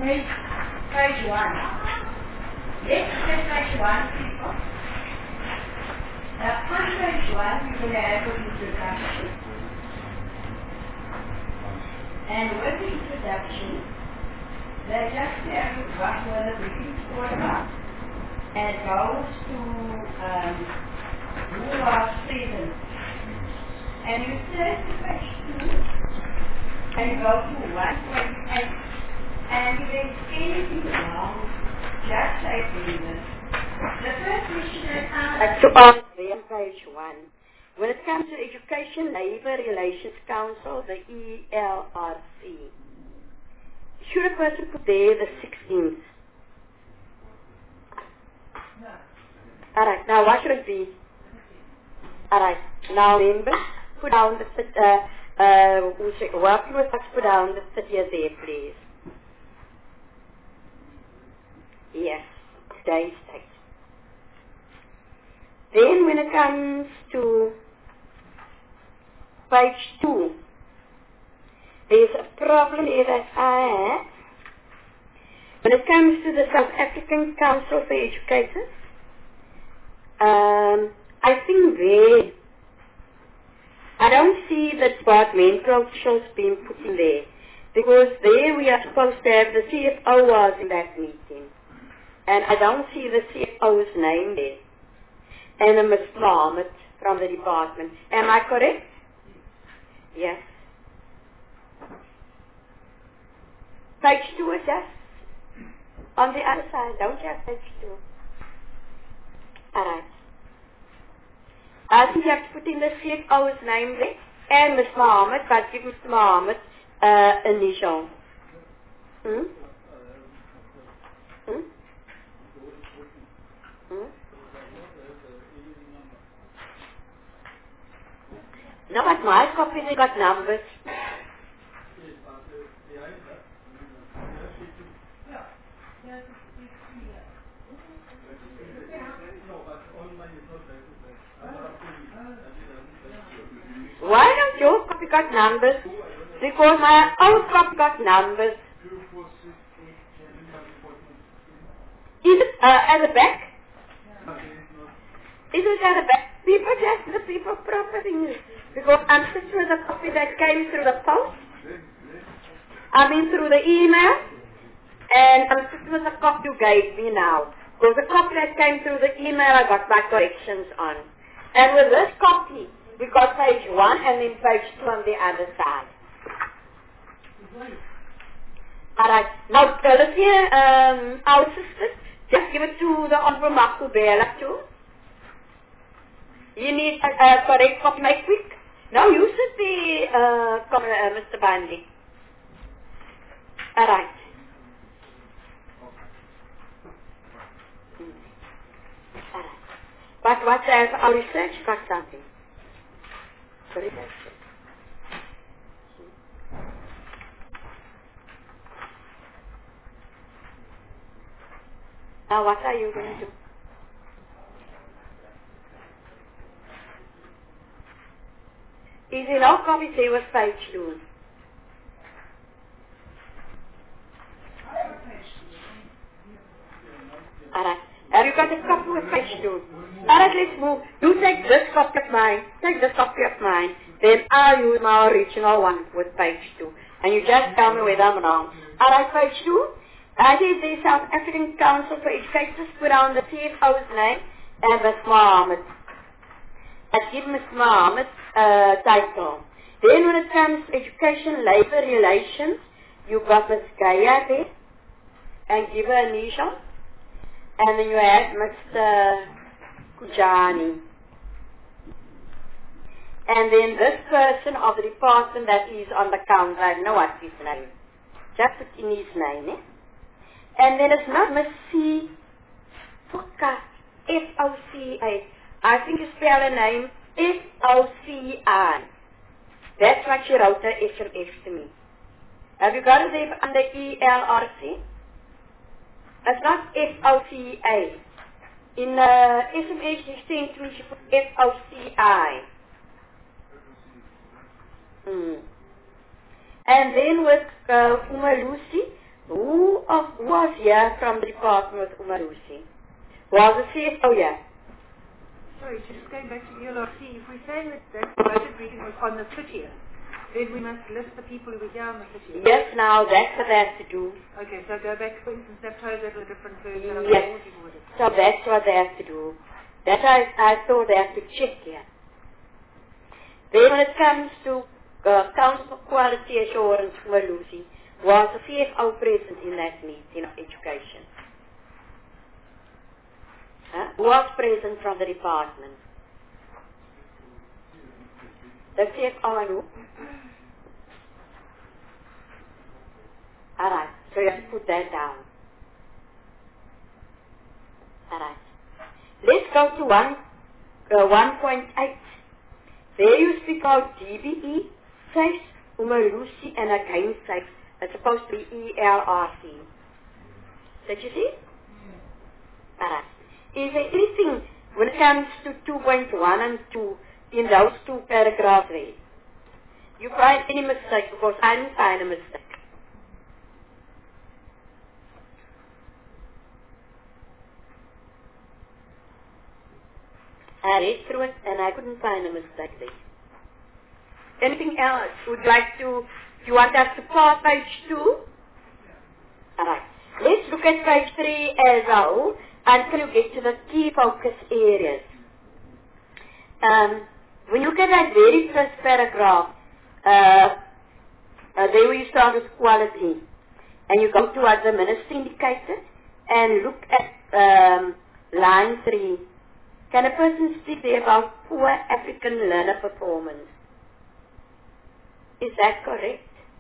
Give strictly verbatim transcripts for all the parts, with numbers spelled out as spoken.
page, page one. Let's get page one, people. Now, on page one, you're going to have an introduction. And with the introduction, they just tell you what were the briefings all about. And it goes to um, who was present. And you turn to page two, and you go to one twenty-eight. And if there's anything wrong, just say please. The first question that I like to ask there on page one. When it comes to Education Labour Relations Council, the E L R C, should a person put there the sixteenth? No. Alright, now what should it be? Alright, now remember, put down the, uh, uh, working with us, put down the thirtieth there, please. Yes, today's date. Then when it comes to page two, there's a problem here that I have. When it comes to the South African Council for Educators, um, I think there, I don't see the departmental officials being put in there, because there we are supposed to have the C F O was in that meeting. And I don't see the C F O's name there. And a Miz Mohammed from the department. Am I correct? Yes. Page two is just on the other side. Don't you have page two? Alright. I think you have to put in the C F O's name there. And Miz Mohammed, but give Mister Mohammed uh, initial. Hmm? Hmm? Hmm? No, but my copy they got numbers. Why don't your copy got numbers? Because my old copy got numbers. Is it uh, at the back? Is it at the back? People just the people proper things. Because I'm sitting with a copy that came through the post. I mean through the email. And I'm sitting with a copy you gave me now. Because the copy that came through the email I got my corrections on. And with this copy, we got page one and then page two on the other side. Alright, now Phyllis um, our sister, just give it to the Honorable Makubela too. You need a, a correct copy, make quick. No, you should be, uh, come, uh, Mister Bandy. Alright. Alright. But what has our research got something? The research. Now what are you going to do? Is in our copy say was page two? Alright. Have you got a copy with page two? Alright, let's move. You take this copy of mine. Take this copy of mine. Then I'll use my original one with page two. And you just tell me whether I'm wrong. Alright, page two. I did the South African Council for Educators put on the C F O's name and Miz Mohammed. I give Miz Mohammed uh, title. Then when it comes to Education Labour Relations, you got Miz Gaya there and give her initial. And then you have Mister Kujani. And then this person of the department that is on the counter, I know what's his name. Just put in his name, eh? And then it's not Miss C. Fuka. F O C A. I think you spell her name F O C I. That's what she wrote her S M S to me. Have you got it there under E L R C? It's not F O C A. In uh, S M S you sent to me, she put F O C I. Hmm. And then with uh, Uma Lucy, Who of, was here from the department with Umarusi? Was the C F O here? Sorry, just going back to E L R C, if we're saying that that budget briefing was on the thirtieth, then we must list the people who were here on the thirtieth. Yes, now that's what they have to do. Okay, so go back, for instance, that shows that a different person. Yes, so that's what they have to do. That's why I, I thought they have to check here. Then when it comes to uh, Council for Quality Assurance, Umarusi, was the C F O present in that meeting of education? Huh? Who was present from the department? The C F O and who? Alright, so you have to put that down. Alright. Let's go to one, uh, one point eight. There you speak about D B E, SAFE, Umarusi, and again SAFE. It's supposed to be E L R C. Did you see? Alright. Is there anything when it comes to two point one and two in those two paragraphs there? You find any mistake because I didn't find a mistake. I read through it and I couldn't find a mistake there. Anything else? Would you like to, you want us to pass page two? Alright. Let's look at page three as a whole until you get to the key focus areas. Um, when you look at that very first paragraph, uh, uh, there we start with quality. And you go to what the minister indicated and look at um, line three. Can a person speak there about poor African learner performance? Is that correct?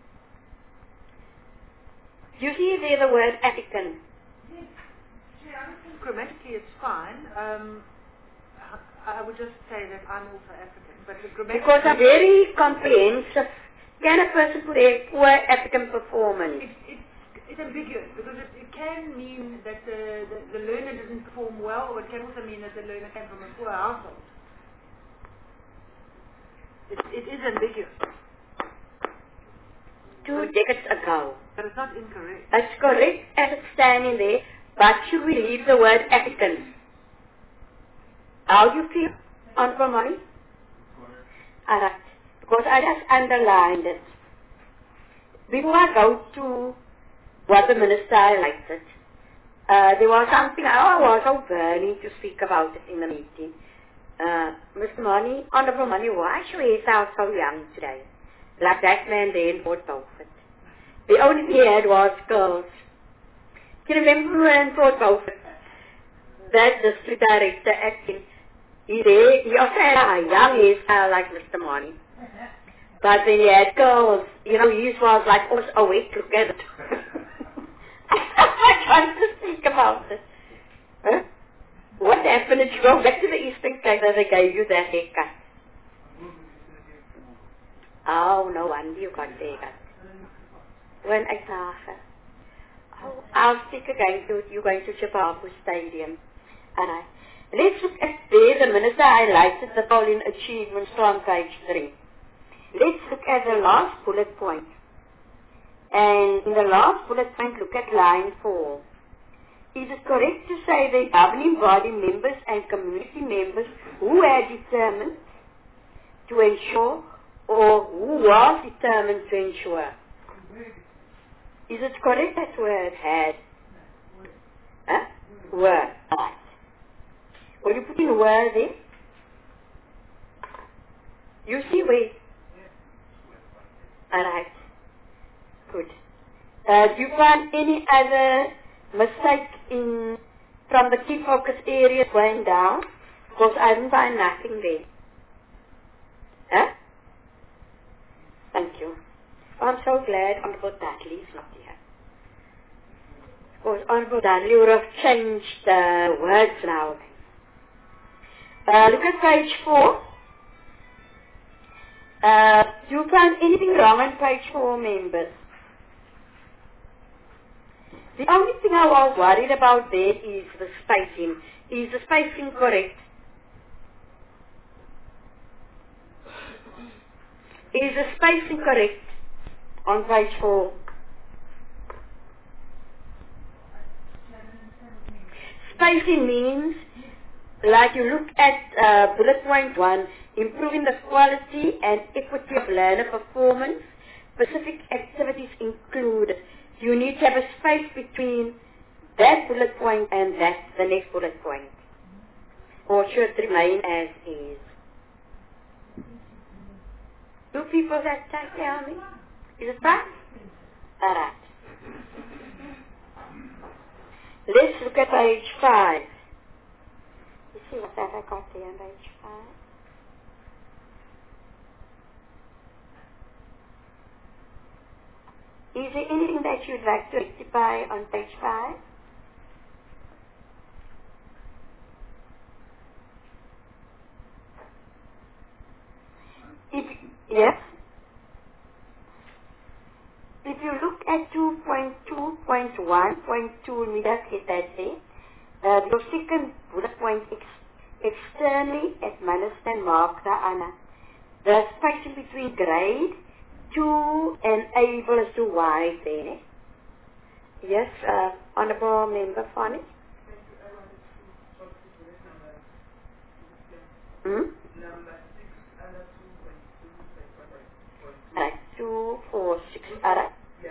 You see there the word African. Yes. Yeah, I think grammatically it's fine. Um, I would just say that I'm also African. But the grammatically... Because I'm very comprehensive. Can a person put a poor African performance? It, it's, it's ambiguous because it, it can mean that the, the, the learner didn't perform well, or it can also mean that the learner came from a poor household. It, it is ambiguous. Two decades ago. But it's not incorrect. It's correct as it's standing there, but should we leave the word African? How do you feel on for money? Alright, because I just underlined it. Before I go to what the minister highlighted, uh, there was something I was so burning to speak about it in the meeting. Uh, Mister Money, Honorable Money, why should we sound so young today? Like that man there in Port Beaufort. The only thing he had was girls. Can you remember when in Port Beaufort, that district director acting, he there, he also had a young hairstyle like Mister Money. But then he had girls, you know, his was like almost awake, look at it. I can't to speak about it. Huh? What happened? Did you go back to the Eastern Cape that they gave you that haircut? Oh, no wonder you got there. When I saw her. Oh, I'll speak again to you going to Chipapu Stadium. Alright. Let's look at there. The minister highlighted the following achievements from page three. Let's look at the last bullet point. And in the last bullet point, look at line four. Is it correct to say the governing body members and community members who had determined to ensure or who was determined to ensure? Is it correct that word had? Huh? Were. Right. Will you put in were there? You see where? Alright. Good. Uh, do you find any other mistake in from the key focus areas going down? Because I didn't find nothing there. Huh? Thank you. I'm so glad Honorable Dudley is not here. Because Honorable Dudley would have changed the words now. Uh, look at page four. Uh, do you find anything wrong on page four, members? The only thing I was worried about there is the spacing. Is the spacing correct? Is the spacing correct on page four? phasing means, like you look at uh, bullet point one, improving the quality and equity of learner performance. Specific activities include, you need to have a space between that bullet point and that, the next bullet point. Or should remain as is. Do people that tell me? Is it right? Alright. Let's look at page five. You see what have I got there on page five? Is there anything that you'd like to rectify on page five? If, yes? If you look at two point two point one point two, we just get that there. Uh, your second bullet point, ex externally administer and mark the Anna. The space between grade two and able as to why there. Yes, uh, Honourable Member Fanny. Hmm? Alright, two, four, six, alright.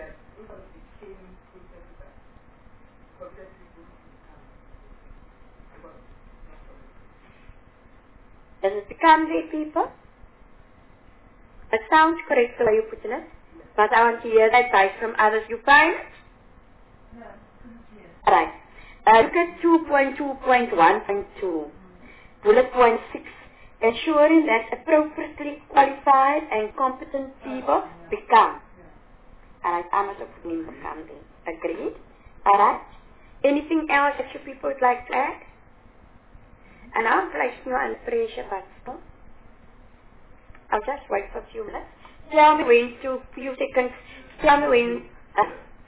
Does it become there, people? It sounds correct the way you put it, but I want to hear that advice from others. You find it? No. Alright. Uh, look at two point two point one point two. Bullet point six. Ensuring that appropriately qualified and competent people become. Alright, I must have put in become there. Agreed? Alright. Anything else that you people would like to add? And I'm placing you under pressure, but still. I'll just wait for a few minutes. Tell me when, to few seconds. Tell me when. Uh,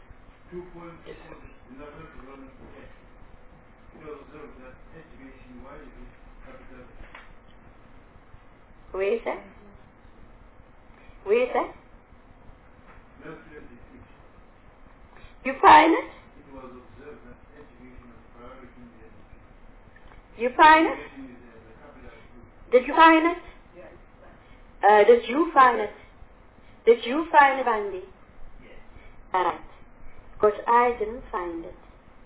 where is that? Where is that? You find it? You find it? Did you find it? Uh, did you find it? Did you find it, Andy? Yes. Alright. Because I didn't find it.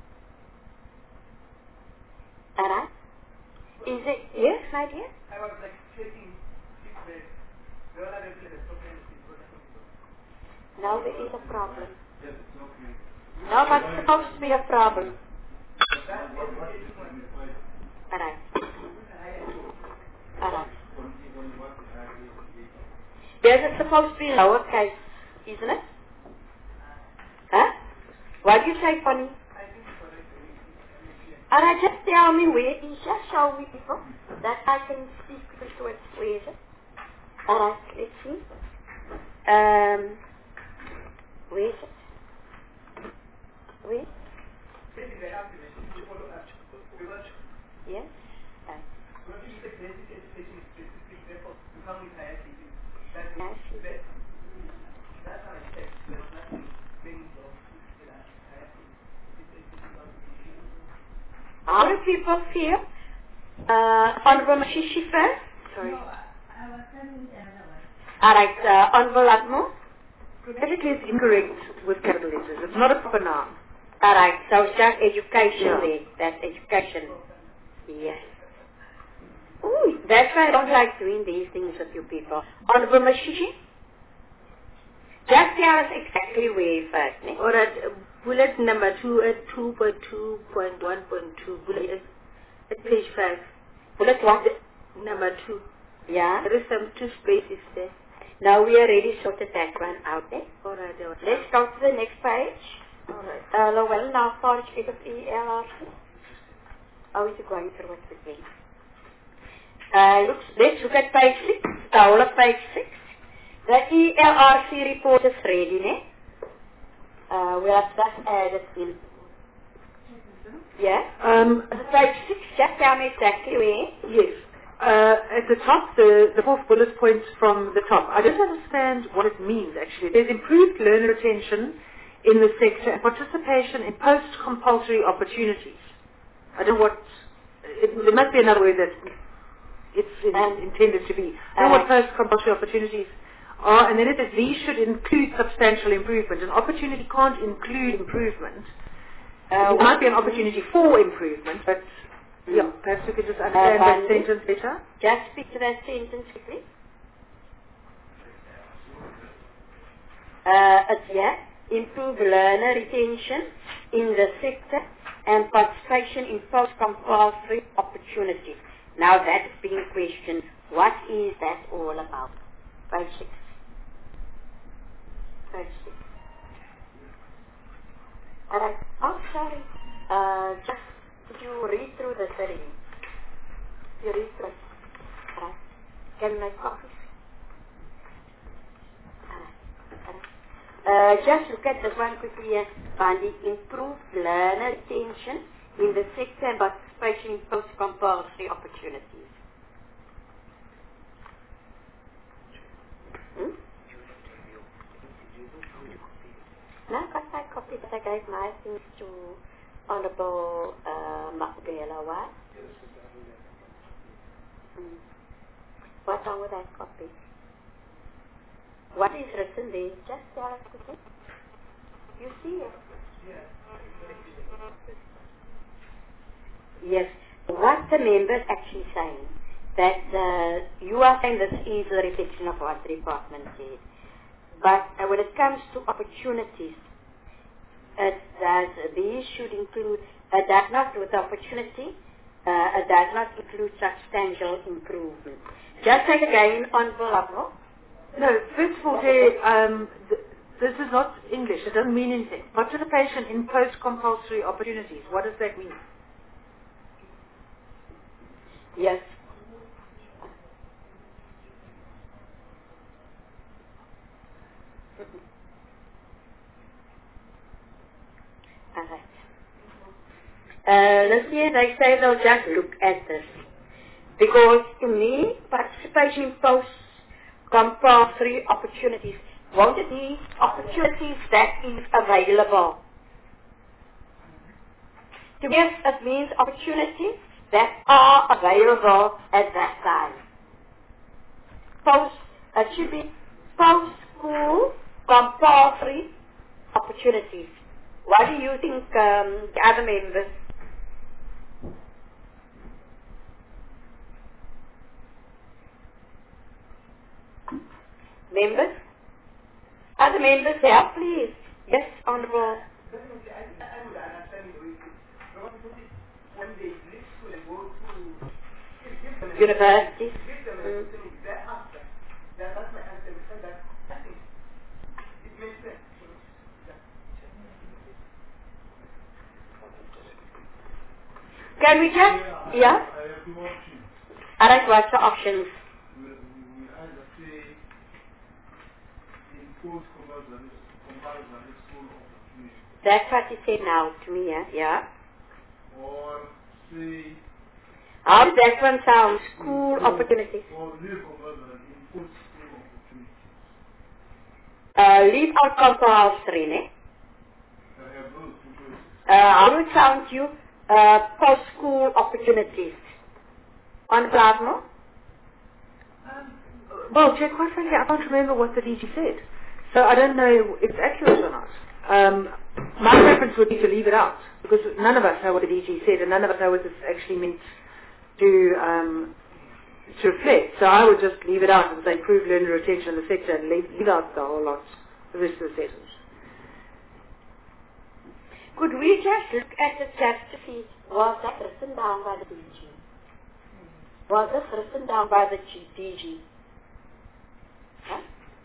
Alright? Is it? Yes, my dear? I was like checking if the girl had a now there is a problem. No, but it's supposed to be a problem. Alright. Alright. Yes, it's supposed to be lowercase, isn't it? Huh? What do you say, Funny? Alright, just tell me where it is. Just show me, people, that I can speak to it. Where is it? Alright, let's see. Um, where is it? Where? Yes? Right. How do people feel? Uh, Honorable Mashishi first? Sorry. No, I was telling the other one. Alright, uh, Honorable Atmo? Grammatically is incorrect with capital letters. It's not a proper noun. Alright, so it's just education Yeah. there. That's education. Yes. Ooh, that's why I don't like doing these things with you people. Honorable Mashishi? Just tell us exactly where first, ne? Alright, uh, bullet number two at two point two point one point two, bullet at page five. Bullet what? Number two. Yeah? There is some two spaces there. Now we already sorted that one out there. Alright, alright. Let's go to the next page. Alright. Uh, Lowell, now college bit of E L R C. How is it going through it with me? Uh, looks, let's look at page six, the whole of page six. The E L R C report is ready, ne? Uh, we have just added in. Yeah? Um, The page six, just tell me exactly where. yes. Uh, at the top, the, the fourth bullet point from the top. I don't understand what it means, actually. There's improved learner retention in the sector and participation in post-compulsory opportunities. I don't know what, it, there must be another word that it's in, Um, intended to be. I don't know what post-compulsory opportunities are, and then it says these should include substantial improvement. An opportunity can't include improvement. Uh, There might be an opportunity for improvement, but Mm. yeah, perhaps we could just understand Uh, that Vandi? sentence better. Just speak to that sentence quickly. Uh, it's yeah, improve learner retention in the sector and participation in post-compulsory opportunities. Now that's being questioned. What is that all about? Page six. Page six. Alright. Oh, sorry. Uh, just, could you read through this already? You read through it. Alright. Can you make copies? Uh, just look at this one quickly here. Find the improved learner retention in the sector and participation in post-compulsory opportunities. Hmm? No, I got my copy, but I gave my things to Honorable uh, Makubela. Why? Hmm. What's wrong with that copy? What is written there? Just tell us quickly. You see it? Yes. What the member is actually saying, that uh, you are saying this is a reflection of what the department said. But uh, when it comes to opportunities, it does, these should include, uh, does not, with opportunity, uh, it does not include substantial improvement. Just take again on Volapro. No, first of all, Terry, um, th- this is not English. It doesn't mean anything. Participation in post-compulsory opportunities. What does that mean? Yes. All right. Uh, let's see, they say they'll just look at this. Because to me, participation in post-compulsory opportunities, won't it be opportunities that is available? To me, it means opportunities that are available at that time. Post, it should be post-school compulsory opportunities. What do you think, um, the other members? Members? Other members here, please. Yes, Honorable. Definitely, I, I would understand the way it- because when they leave school and go to give, give them a- Universities. give them a Mm. opportunity, their answer. That, that's my answer. Because that, I think it makes sense. Yeah. Can we just, yeah? I have two options. Alright, what's the options? We we will either say impose compulsory compulsory school opportunity, That's what you say now to me, yeah? Yeah. or say How does that one sound? School impose- opportunities. or leave compulsory impose school opportunities. Uh, leave out compulsory, ne? I have those two choices. Uh, how would it sound to you? Uh, post-school opportunities. On Plasma? Well, Jack, quite frankly, I can't remember what the D G said. So I don't know if it's accurate or not. Um, my preference would be to leave it out, because none of us know what the D G said, and none of us know what this actually meant to, um, to reflect. So I would just leave it out and say improve learner retention in the sector and leave, leave out the whole lot, the rest of the sentence. Could we just look at the text to see, was that written down by the D G? Was this written down by the G- D G? Huh?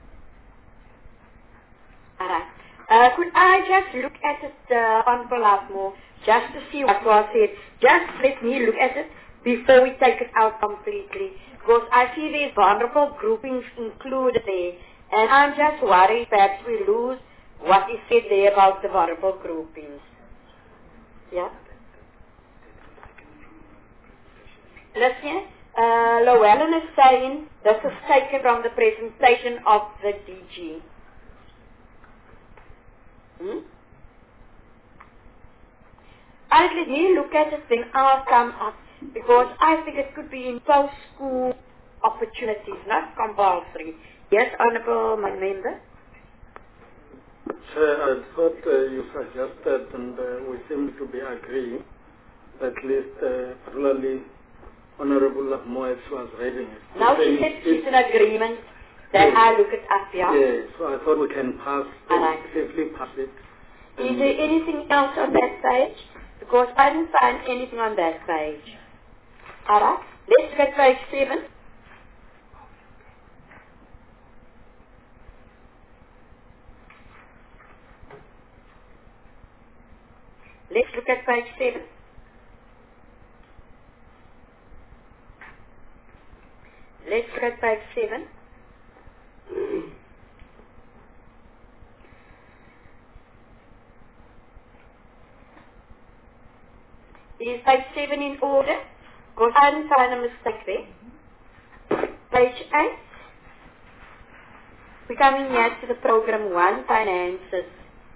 Alright. Uh, could I just look at it uh, on Plasmo, just to see what was said? Just let me look at it before we take it out completely. Because I see there's vulnerable groupings included there. And I'm just worried perhaps we lose what is said there about the vulnerable groupings. Yeah? Listen, uh, Llewellyn is saying this is taken from the presentation of the D G. Hmm? I'll let me look at it, then I'll come up, because I think it could be in post-school opportunities, not compulsory. Yes, Honourable my member. Chair, I thought uh, you suggested, and uh, we seem to be agreeing, at least uh, particularly Honourable Moes was reading it. Now she said she's in agreement that yes. I look it up, yeah? Yes, so I thought we can pass, All right. safely pass it. Is there anything else on that page? Because I didn't find anything on that page. Alright, let's get page seven. Let's look at page seven. Let's look at page seven. Is page seven in order? Because I didn't find a mistake there. Page eight. We're coming here to the program one, finances.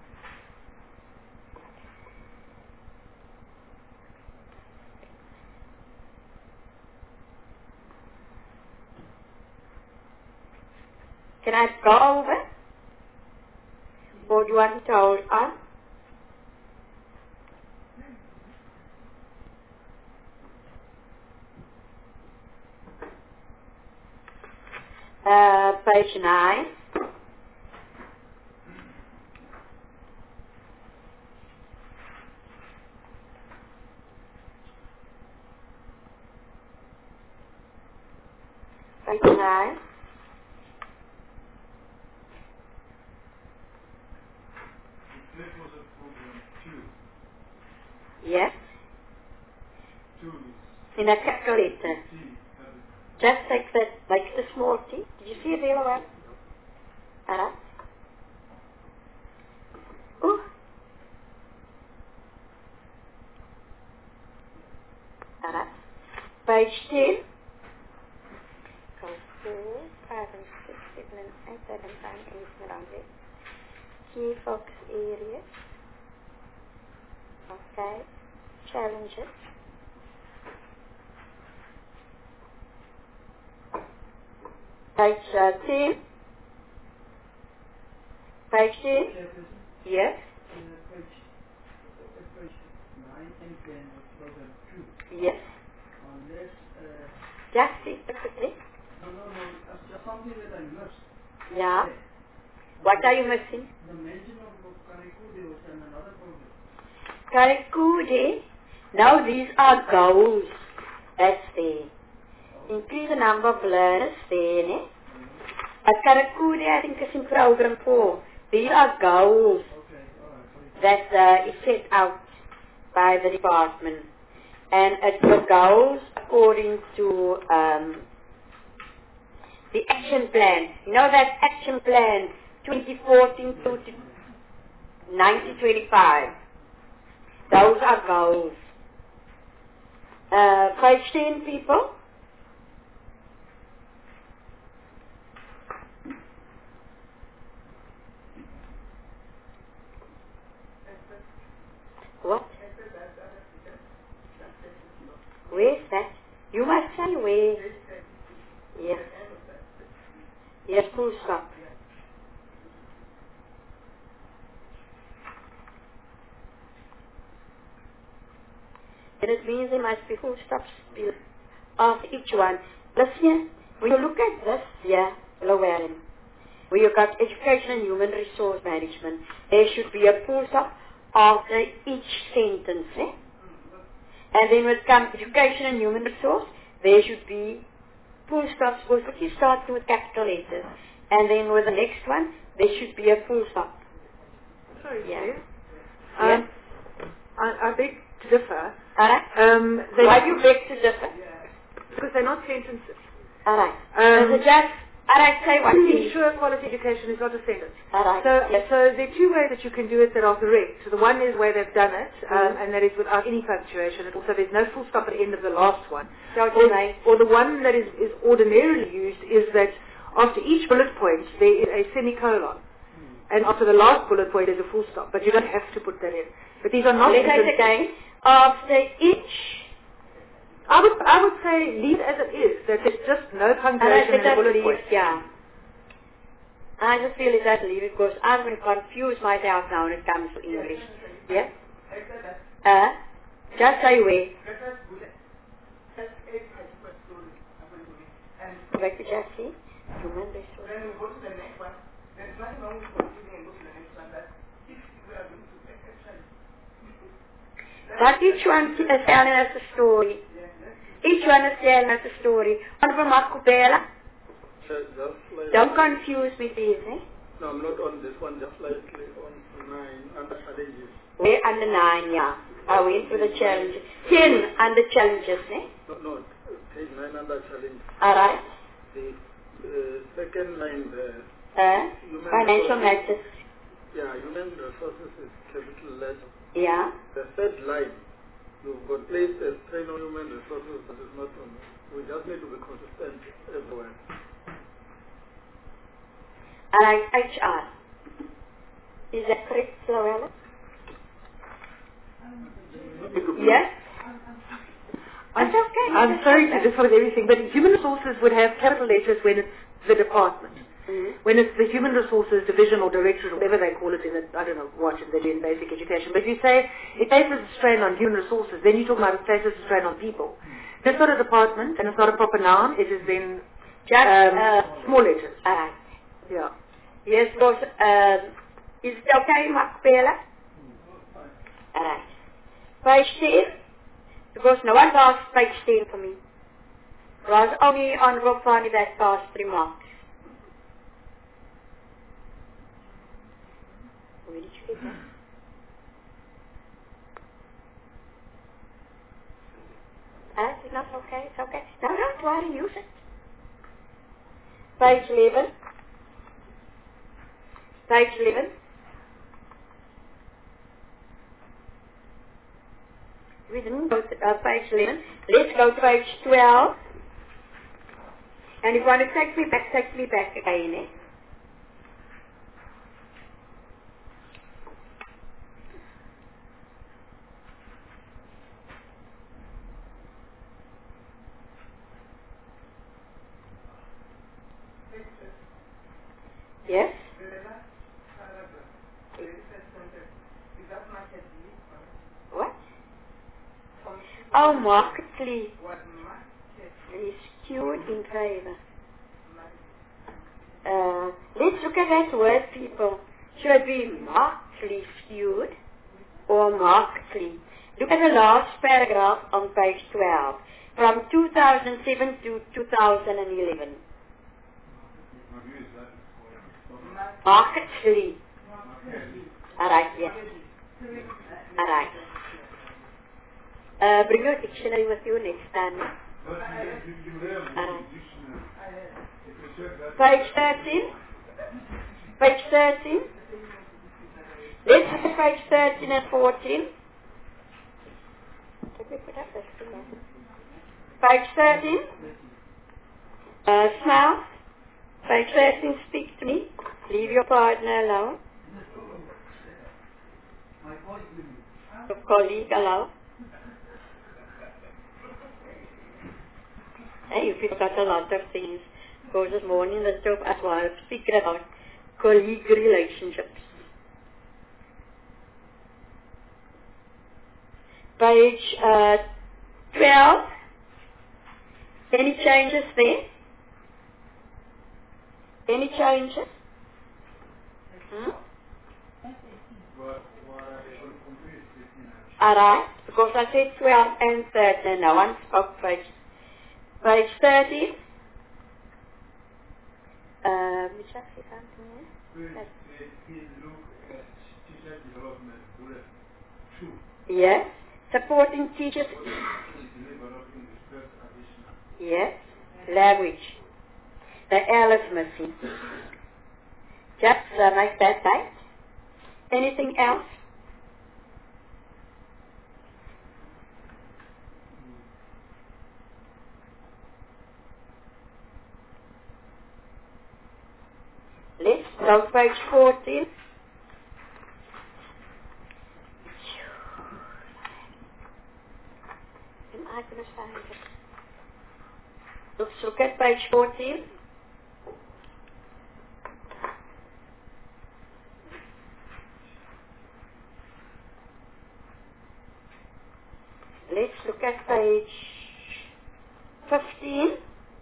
Can I go over? Or do you want me to hold on? Uh, page nine. Page nine. That was a program two. Yes. Two. In a calculator. T. Just take that, like the small T. Did you see it there, one? Alright. Ooh. Alright. Page ten. Goes four, five, and six, seven, and eight, seven, nine, anything around there. Key focus areas. Okay. Challenges. Page uh, ten. Page ten. Yes. Uh, page, uh, page nine and ten of program two. Yes. Unless, uh, Just see quickly. no, no, no, uh, just something that I missed. Yeah. Yeah. What are you missing? The mention of Karikude was in another program. Karikude. Now these are goals. That's there. Increase the number of learners there. Ne? But Karikude, I think, is in program four. These are goals Okay, alright. that uh, is set out by the department. And it's the goals according to um, the action plan. You know that action plan twenty fourteen to nineteen twenty-five. Those are goals. Uh, page ten, people. What? Where's that? You must say where. Yes. Yes, full stop. And it means there must be full stops after each one. Listen here, when you look at this here, Llewellyn, where you've got education and human resource management, there should be a full stop after each sentence. Eh? And then when it comes to education and human resource, there should be full stops, because you're starting with capital letters. And then with the next one, there should be a full stop. Sorry, Yeah. Chair. Yeah. Um, I, I beg to differ. Alright? Um, they, Why do you beg to differ? because they're not sentences. Alright. Um, Is it just, alright, say what you Ensure quality education is not a sentence. Alright. So, Yes. so there are two ways that you can do it that are correct. So the one is where they've done it, um, Mhm. and that is without any punctuation, and also there's no full stop at the end of the last one. So what Or, you mean? or the one that is, is ordinarily used is that after each bullet point there is a semicolon, and after the last bullet point there's a full stop, but you don't have to put that in. But these are not Let's say it sentences. again. after each. I would, I would say leave it as it is, that there's just no And I punctuation in said the bullet leave, point. yeah. I just feel it that leave it because I'm going to confuse myself now when it comes to English. Yes? Uh, just say where. Back to just see. Human resources. Then we go to the next one. There's nothing wrong with confusing and go to the next one. That if we are going to actually. But each one is telling us a story. Each one is telling us a story. Honorable Makubela, Just like don't confuse me please, eh? no, I'm not on this one, just slightly on nine under challenges. We're under nine, yeah. I went for the challenges. Ten under challenges, eh? No, no, page nine under challenge. Alright. The uh, second line there. Uh, Human financial resources. matters. Yeah, human resources is capital letter. Yeah. The third line, you've got placed a strain on human resources, but it's not on. We just need to be consistent everywhere. Alright, H R. Is that correct, Florella? Yes? I'm, That's okay. I'm That's sorry okay. to differ with everything, but human resources would have capital letters when it's the department. Mm-hmm. When it's the human resources division or directorate, or whatever they call it in the, I don't know what in the in basic education. But if you say it places a strain on human resources, then you're talking about it places a strain on people. That's not a department, and it's not a proper noun. It is then Just, um, uh, small letters. alright. Yeah. Yes, because, um, is it okay, Makubela? Alright. Page ten. Because no one passed page ten for me. It was only Honorable Fani that passed three marks. Where did you get that? Ah, it's not okay, it's okay. No, don't worry, use it. Page eleven. Page eleven. We didn't go to uh, page eleven. Let's go to page twelve. And if you want to take me back, take me back again. Eh? Yes? The last paragraph, the first sentence, is that market lead? What? Oh, markedly Was market skewed in favor. Uh, let's look at that word, people. Should it be markedly skewed or markedly? Look at the last paragraph on page twelve, from two thousand seven to two thousand eleven. Markedly. Alright, yes. Alright. Uh, bring your dictionary with you next time. Alright. Page thirteen. Page thirteen. Let's look at page thirteen and fourteen. Let me put up this thing. Page thirteen. Uh, smile. Page thirteen, speak to me. Leave your partner alone. Your colleague alone. Hey, you've got a lot of things. Because this morning the job as well, speaking about colleague relationships. Page uh, twelve. Any changes there? Any changes? Hmm? Alright, because I said twelve and thirteen, no one spoke page. Page thirteen. Uh, which I see something here? Yes. Supporting teachers. Yes. Language. The L is missing. Just uh, make that right. Anything else? Let's go to page fourteen. let's look at page fourteen. Let's look at page fifteen.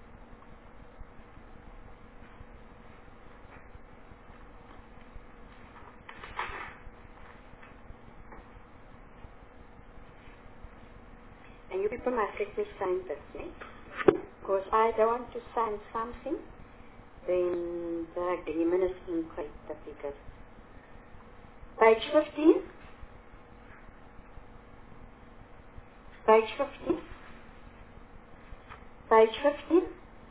And you people must let me sign this, eh? Because I don't want to sign something, then the agreement is incorrect, because page fifteen. Page fifteen. Page fifteen.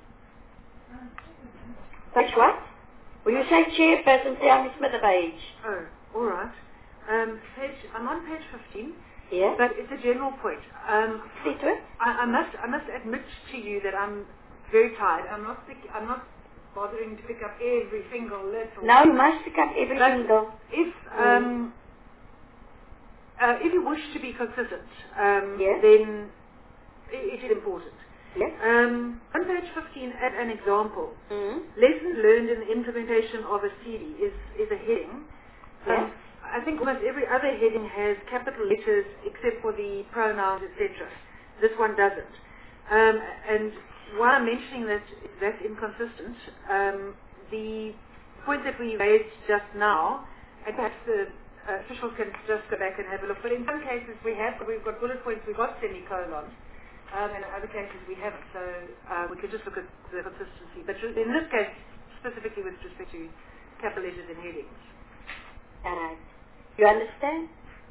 Page what? Will you say chairperson, tell me Smith the page? Oh, all right. Um, page, I'm on page fifteen. Yeah? But it's a general point. Um, See to it? I, I must, I must admit to you that I'm very tired. I'm not, pick, I'm not bothering to pick up every single little. Now you must pick up every But single. If, um, uh, if you wish to be consistent, um, Yes. then it, it is important. Yes? Um, on page fifteen, as an example, Mm-hmm. lessons learned in the implementation of a C D is, is a heading. Um, Yes? I think almost every other heading has capital letters except for the pronouns, et cetera. This one doesn't. Um, and while I'm mentioning that that's inconsistent, um, the point that we raised just now, and perhaps the uh, officials can just go back and have a look, but in some cases we have, we've got bullet points, we've got semicolons, um, and in other cases we haven't. So uh, we could just look at the consistency. But in this case, specifically with respect to capital letters and headings. All right. You understand?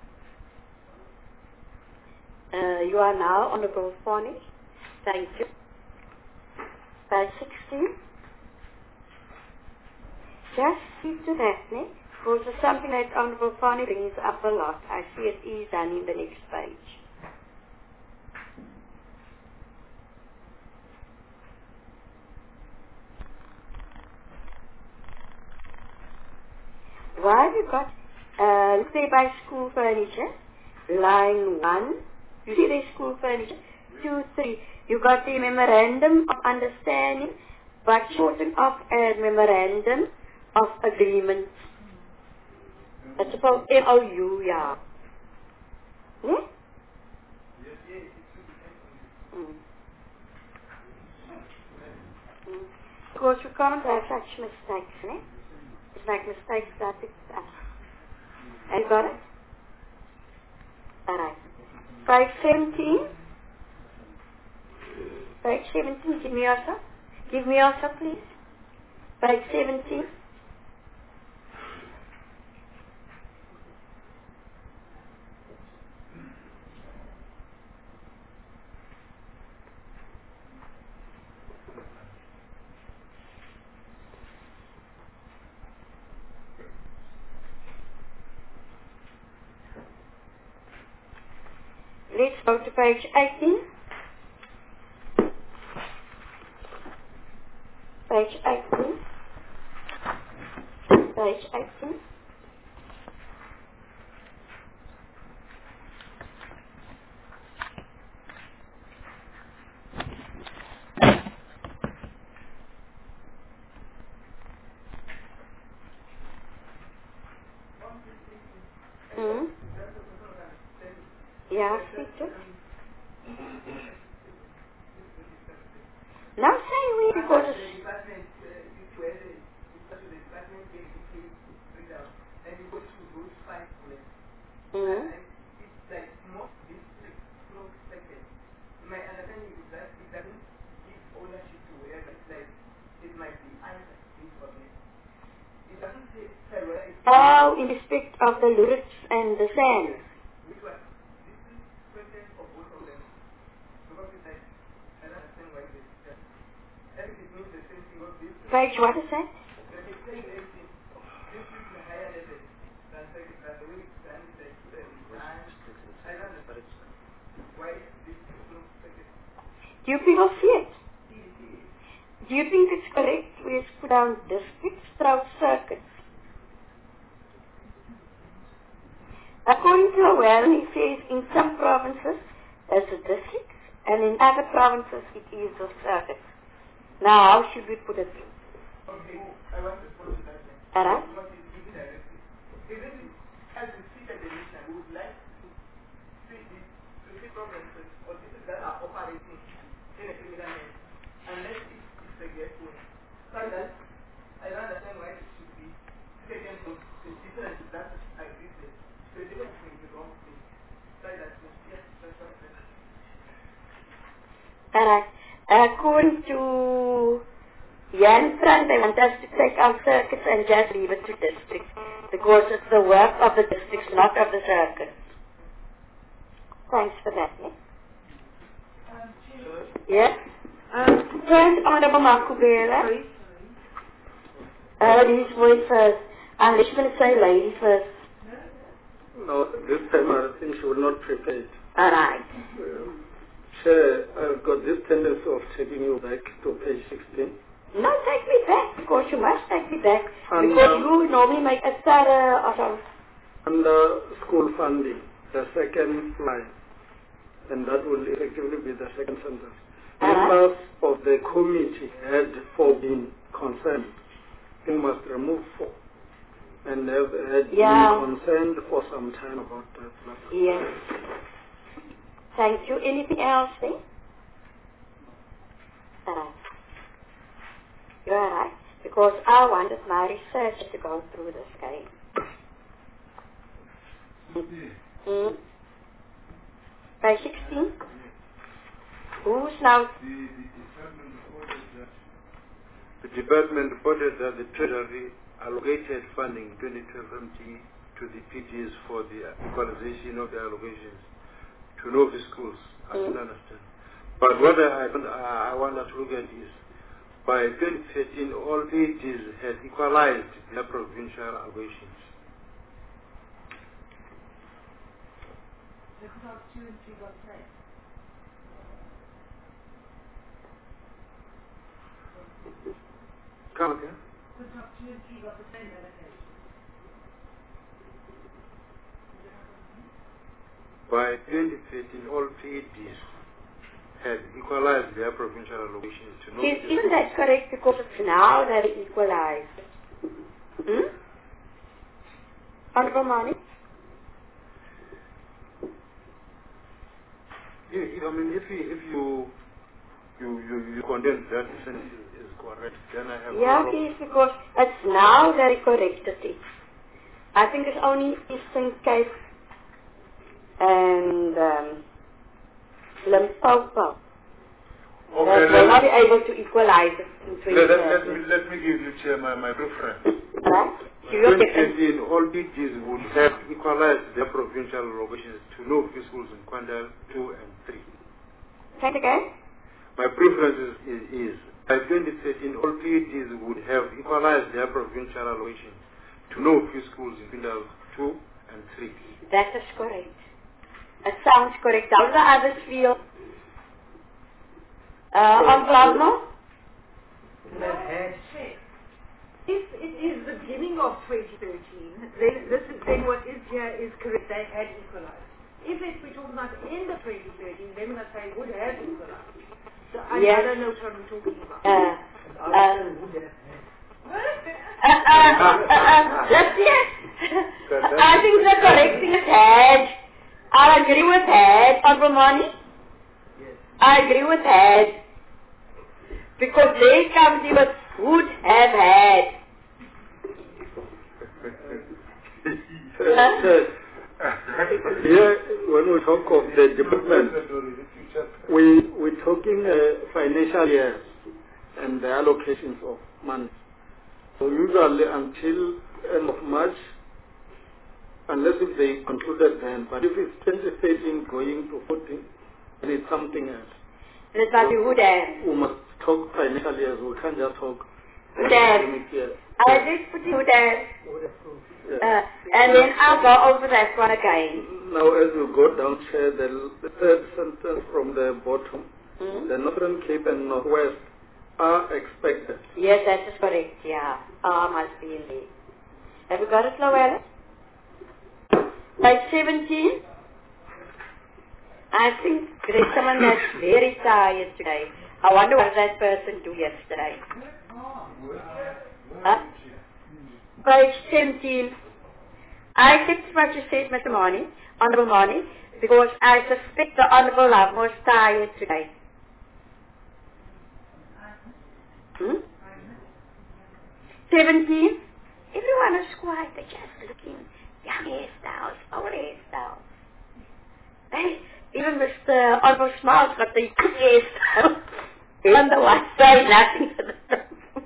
Uh, you are now on the Honorable Fawny. Thank you. Page sixteen. Just see to that, ne? Because there's something that Honorable Fawny brings up a lot. I see it is done in the next page. Why have you got, uh, let's say by school furniture, line one, you see there's school furniture, two, three, you got the memorandum of understanding, but shortened off as memorandum of agreement. That's about M O U, yeah. Yeah? Mm. Mm. Because you can't have such mistakes, eh? It's like mistakes that it's done. Have you got it? Alright. Page seventeen. Page seventeen, give me also. Give me also, please. Page seventeen. Let's go to page eighteen. Page eighteen. Page eighteen. Hmm? Yeah, speak to it. Now say we because The department, uh, if you have a discussion with the department, basically read out, and you go to those five bullets. mm-hmm. And it's like not district, not second. My understanding is that it doesn't give ownership to whoever. It's like it might be either this or this. It doesn't say where it's Oh, in respect of the lyrics and the sand. which one. This is present for both of them. Because it's like I don't understand why this is there. And it means the same thing of this. Page what is that? When they say anything, this is the higher level than the, than the way it's done, it's like uh, design. I don't understand why this is so second. Do you people see it? Do you think it's correct we put down districts throughout circuits? According to Owen, he says in some provinces it's a district and in other provinces it is a circuit. Now, how should we put it? Okay, I want to respond to that. All right. What is given directly? Even as we see the definition, we would like to see this, to see provinces or cities that are operating in a criminal manner, unless it is regretful. So that I don't understand why it should be taken to the difference that I agree with. So the difference between the wrong thing. So that yes, that's what I said. All right. According to Jan Frank, they want us to take our circuits and just leave it to districts because it's the work of the districts, not of the circuits. Thanks for that. Yeah? Yes? Um, Friend Honorable Makubela. sorry. Uh, his voice first. Unless you're going to say lady first. No, this time I think she will not prepare it. All right. Um, Chair, I've got this tendency of taking you back to page sixteen. No, take me back. Of course, you must take me back. And, because um, you normally make a thorough or something. Under school funding, the second line, and that will effectively be the second sentence. Uh-huh. Members of the committee had for been concerned. You must remove for. And have had Yeah. been concerned for some time about that matter. Yes. Thank you. Anything else, then? All right. You're all right. Because I wanted my research to go through this game. Mm. Page sixteen. Who's now? The department reported that the Treasury allocated funding in twenty twelve to the P Ts for the equalization of the allocations to know the schools. I Mm. don't understand. But what I, I, I want us to look at is, by twenty thirteen, all P Ts had equalized their provincial allocations. Come again? By twenty thirteen, all P Ds had equalized their provincial allocations to know Is, the isn't that correct? Because it's now that it equalized. Hmm? Honorable Mani? Yeah, I mean, if you, if you, you, you, you condemn that sentence is correct, then I have Yeah, no it is because it's now that it corrected it. I think it's only Eastern Cape and um, Limpopo Okay, that let, will not be able to equalize it in let, let, let, me, twenty thirty. let me give you, Chair, my, my preference. Right? In You look twenty at it. thirteen, all P Gs would have equalized their provincial allocations to no schools in Kwandal two and three. Say it again. My preference is, is, is by twenty thirteen, all P Gs would have equalized their provincial allocations to no few schools in Kwandal two and three. That is correct. It sounds correct. How do the others feel? Uh, on Plasma? If it is the beginning of twenty thirteen, then this is, then what is here is correct. They had equalized. If it's we talking about the end of twenty thirteen, then we're going to say would have equalized. So I, Yes. I don't know what I'm talking about. Uh, uh, uh, uh, uh, uh, just yes. I think the correcting is had. I agree with had. Honorable Mani? I agree with had. Because they comes in with would have had. Chair, Chair, here, when we talk of the department, we, we're talking uh, financial years and the allocations of money. So usually until end of March, unless if they concluded then, but if it's twenty thirteen going to fourteen, then it's something else. It's like you would have. We must talk financial years, we can't just talk Would have. academic years. I just put you would have. Yeah. Uh, and then I'll go over that one again. Now as you go down, Chair, the, the third sentence from the bottom, Hmm? the Northern Cape and Northwest are expected. Yes, that is correct, yeah. Ah, must be in there. Have you got it, Loella? Page seventeen. I think there's someone that's very tired today. I wonder what that person do yesterday. Huh? Page seventeen. I accept what you said, Mister Marnie, Honourable Marnie, because I suspect the Honourable Love was tired today. Hmm? seventeen. Everyone is quiet. They're just looking. Young hairstyles, old hairstyles. Hey, even Mister Honourable Smiles got the young hairstyle. On the one side, nothing to the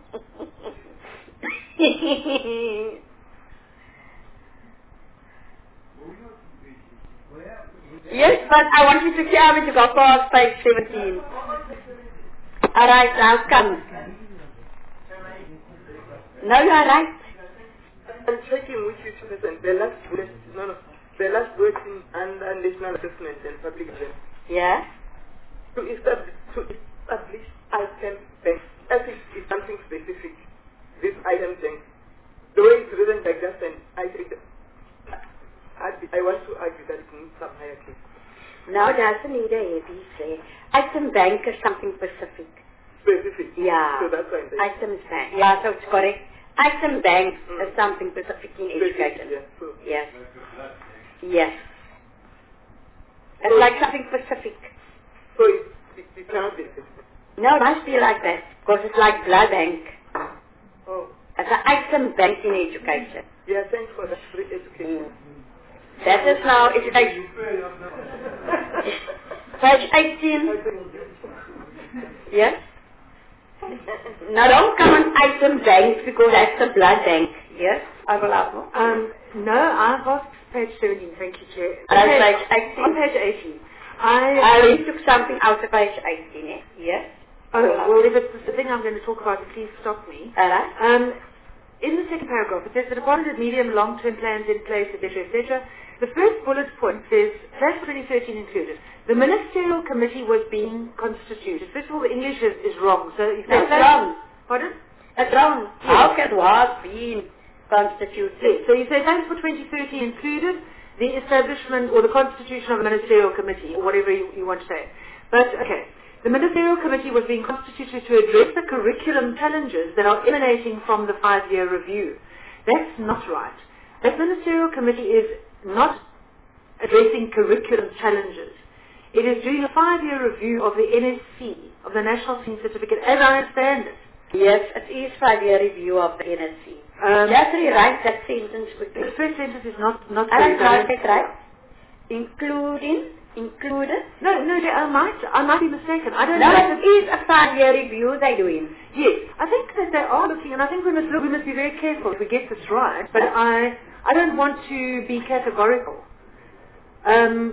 Yes, but I want you to tell me to go past page seventeen. Alright, now come. No, you are right. I'm checking with you, President. The last bullet, no, no, the last bullet in under national assessment and public exam. Yeah? To establish, to establish item bank. I think it's something specific. This item bank. The way it's written like that, and I think that I, I want to argue that it needs some hierarchy. No, it doesn't need a A B C. Item bank is something specific. Specific? Yeah. So that's why I'm saying. Items bank. Yeah, so it's correct. Item bank Mm. is something specific in Specific, education. yeah, so. Yes. Yes. It's like something specific. So it, it, it cannot be specific. No, it must be like that. Because it's like blood bank. Oh. It's an item bank in education. Yeah, thanks for that free education. That is now education. Page eighteen. Yes? Now don't come on item bank because that's the blood bank. Yes? I will have more. Um, no, I've asked page seventeen, thank you, Chair. Uh, Okay, page eighteen. On page eighteen. I, I already took something out of page eighteen. Eh? Yes? oh, well, if it's the thing I'm going to talk about, please stop me. Alright. Um, in the second paragraph, it says the Department has medium long-term plans in place, et cetera, et cetera. The first bullet point says, plans for twenty thirteen included. The ministerial committee was being constituted. First of all, the English is, is wrong. So if That's plans- wrong. Pardon? That's wrong. How can was being constituted? Yes, so you say plans for twenty thirteen included the establishment or the constitution of a ministerial committee, or whatever you, you want to say. But, okay, the ministerial committee was being constituted to address the curriculum challenges that are emanating from the five-year review. That's not right. That ministerial committee is not addressing curriculum challenges. It is doing a five-year review of the N S C, of the National Senior Certificate, as I understand it. Yes, it is five-year review of the N S C. Um, Just rewrite that sentence quickly. The first sentence is not, not I very don't write good. it right. Including, included. No, no, I might, I might be mistaken. I don't No, know. it is a five-year review they're doing. Yes, I think that they are looking, and I think we must look, we must be very careful if we get this right. But I, I don't want to be categorical. Um,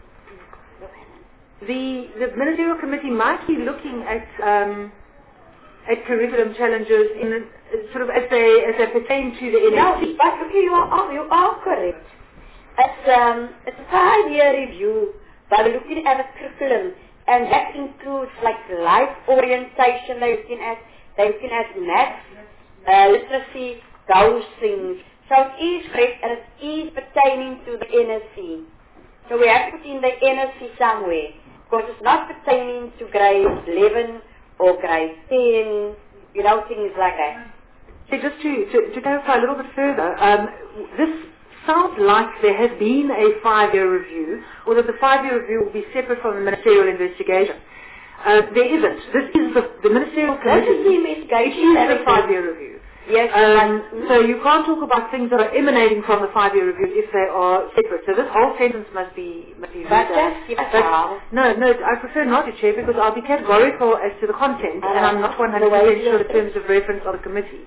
the the ministerial committee might be looking at um, at curriculum challenges in a, sort of as they as they pertain to the N No, S C. but okay, you are, you are correct. It's, um, it's a five-year review, but we're looking at a curriculum, and that includes like life orientation, they're looking at, they're looking at maths, uh, literacy, those things. So it is correct, and it is pertaining to the N S C. So we have to put in the N S C somewhere, because it's not pertaining to grade eleven or grade ten, you know, things like that. So just to, to, to clarify a little bit further, um, this sounds like there has been a five-year review, or that the five-year review will be separate from the ministerial investigation. Uh, there isn't. This is the, the ministerial That is the committee. investigation. It is a five-year review. Yes, Um, but- so you can't talk about things that are emanating from the five-year review if they are separate. So this whole sentence must be must be But redone. just give us But how. no, no, I prefer not to, Chair, because I'll be categorical as to the content, and I'm not one hundred percent sure the terms of reference of the committee.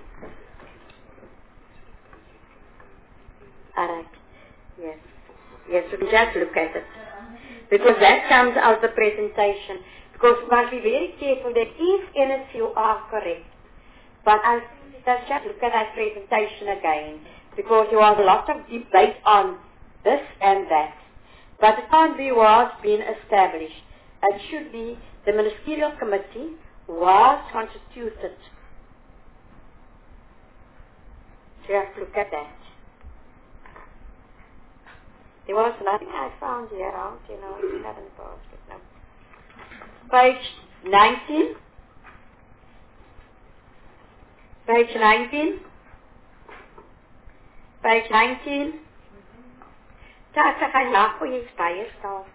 Alright. Yes. Yes, we can just look at it. Because that comes out of the presentation. Because we must be very careful that if N S C you are correct. But I let's just look at that presentation again. Because there was a lot of debate on this and that. But it can't be was being established. It should be the ministerial committee was constituted. Just look at that. There was nothing I found here out, you know, you haven't passed it now. Page nineteen. Page nineteen. Page nineteen. Tata gaan laag voor je spijers staan.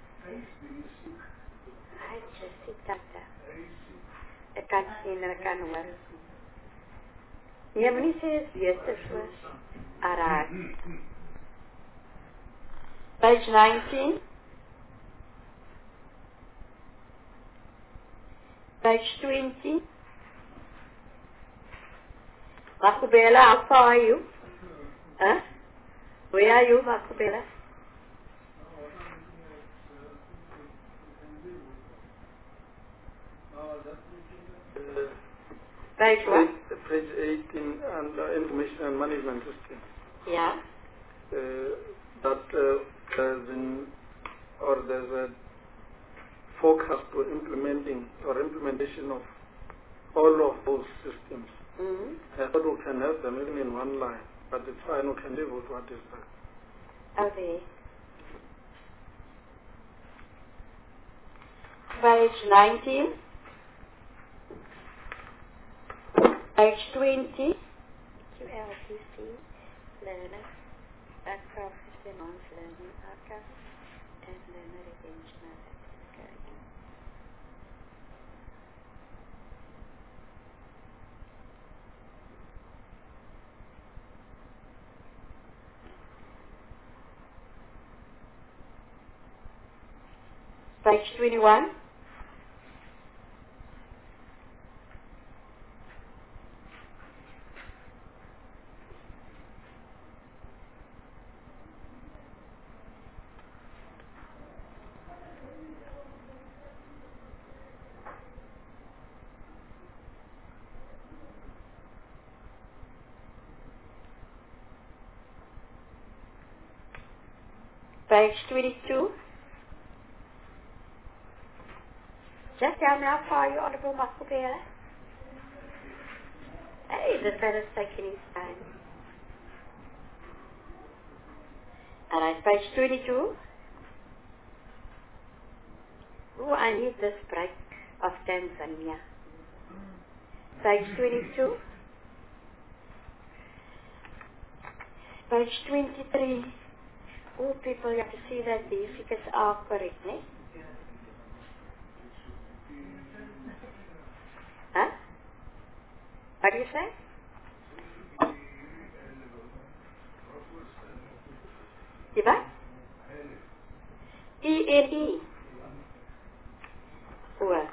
Hij just tata. Ik kan zien en ik kan horen. Je moet niet zeggen, beter was. Alright. Page nineteen. Page twenty. Makubela, how far are you? Huh? Where are you, Makubela? Page what? Page eighteen, and uh, information and management system. Yeah. Uh, that uh, has been, or there's a forecast for implementing or implementation of all of those systems. Mm-hmm. I thought we can have them even in one line, but it's fine, we can live with what is there. Okay. Page nineteen. Page twenty. Q L P C, learner, background system on learning archive, and learner retention. Page twenty-one. Page twenty-two. Just tell me how far you Honorable Makubela. Hey, the fellow's taking his time. Alright, page twenty-two. Oh, I need this break of Tanzania. Page twenty-two. Page twenty-three. Oh, people, you have to see that the figures are correct, ne? Huh? What do you say? Die wat? E N E. Where?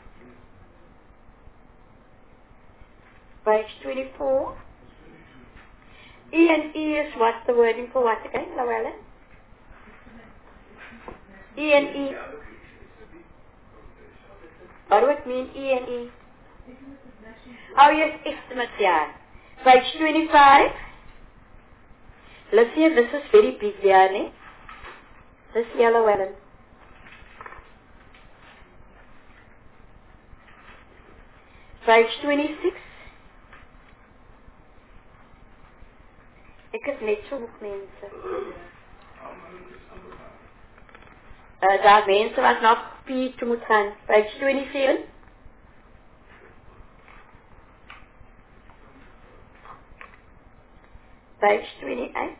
Page twenty-four. E and E is what's the wording for what again, Llewellyn? E and E. What do it mean, E and E? Oh yes, estimate, yeah. Page twenty-five. Let's see if this is very big here, ne? This yellow Llewellyn. Page twenty-six. Ek is net so hoek mense. Uh, daar mense wat nog P toe moet gaan. Page twenty-seven. Page twenty-eight.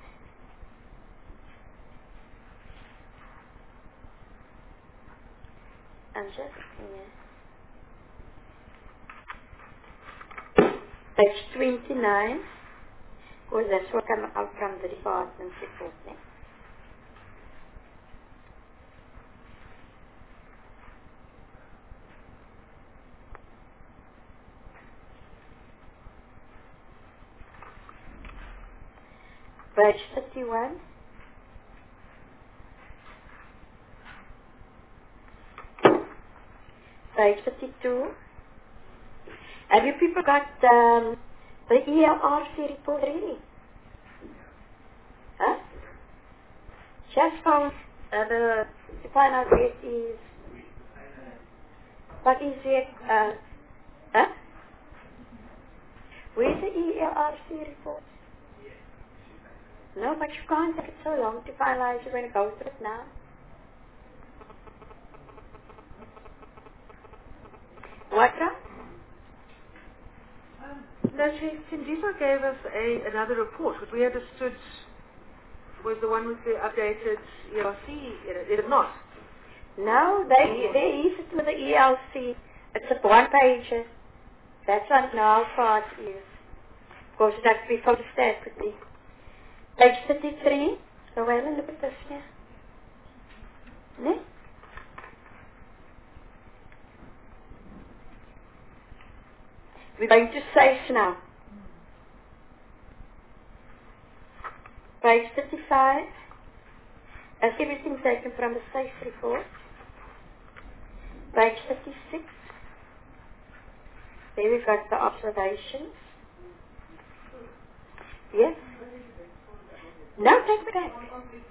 I'm just here. Page twenty-nine. Because that's what come out from the department report. Ne? Page thirty-one. Page thirty-two. Have you people got um, the E L R C report ready? Huh? Just found uh, the, to find out where it is. What is it? Uh, huh? Where's the E L R C report? No, but you can't take it so long to finalize. You're going to go through it now. What now? No, Chief, Tindisa gave us a, another report, which we understood was the one with the updated E L C in it. Is it not? No, they, there is it with the E L C. It's a one pager. That's what now part is. Of course, it has to be photostat quickly. Page thirty-three. Go well and look at this here. Ne? We're going to SAFE now. Page thirty-five. That's everything taken from the SAFE report. Page thirty-six. There we've got the observations. Yes? No, take it back.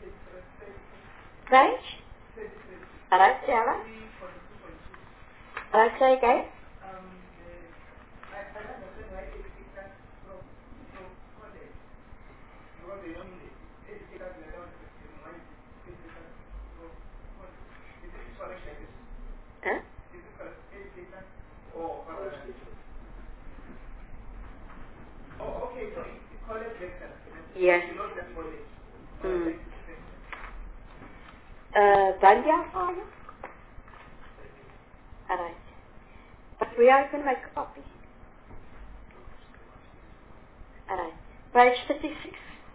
Page? Alright, Sarah. Alright, say again. Huh? Yes. Mm. Uh, Danja for you? Alright. But we are going to make a copy. Alright. Page thirty-six.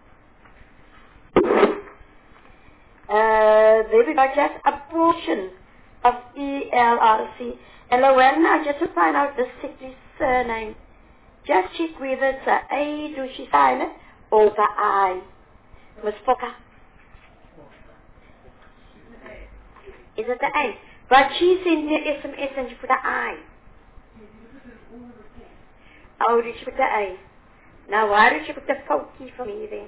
Uh, there we got just a portion of E L R C. And Lowenna, just to find out this city's surname, just check whether it's a A, do she sign it, or the I. Miss Fokker. Is it the A? But she sent me an S M S and she put the I. Oh, did she put the A? Now why did she put the pokey for me then?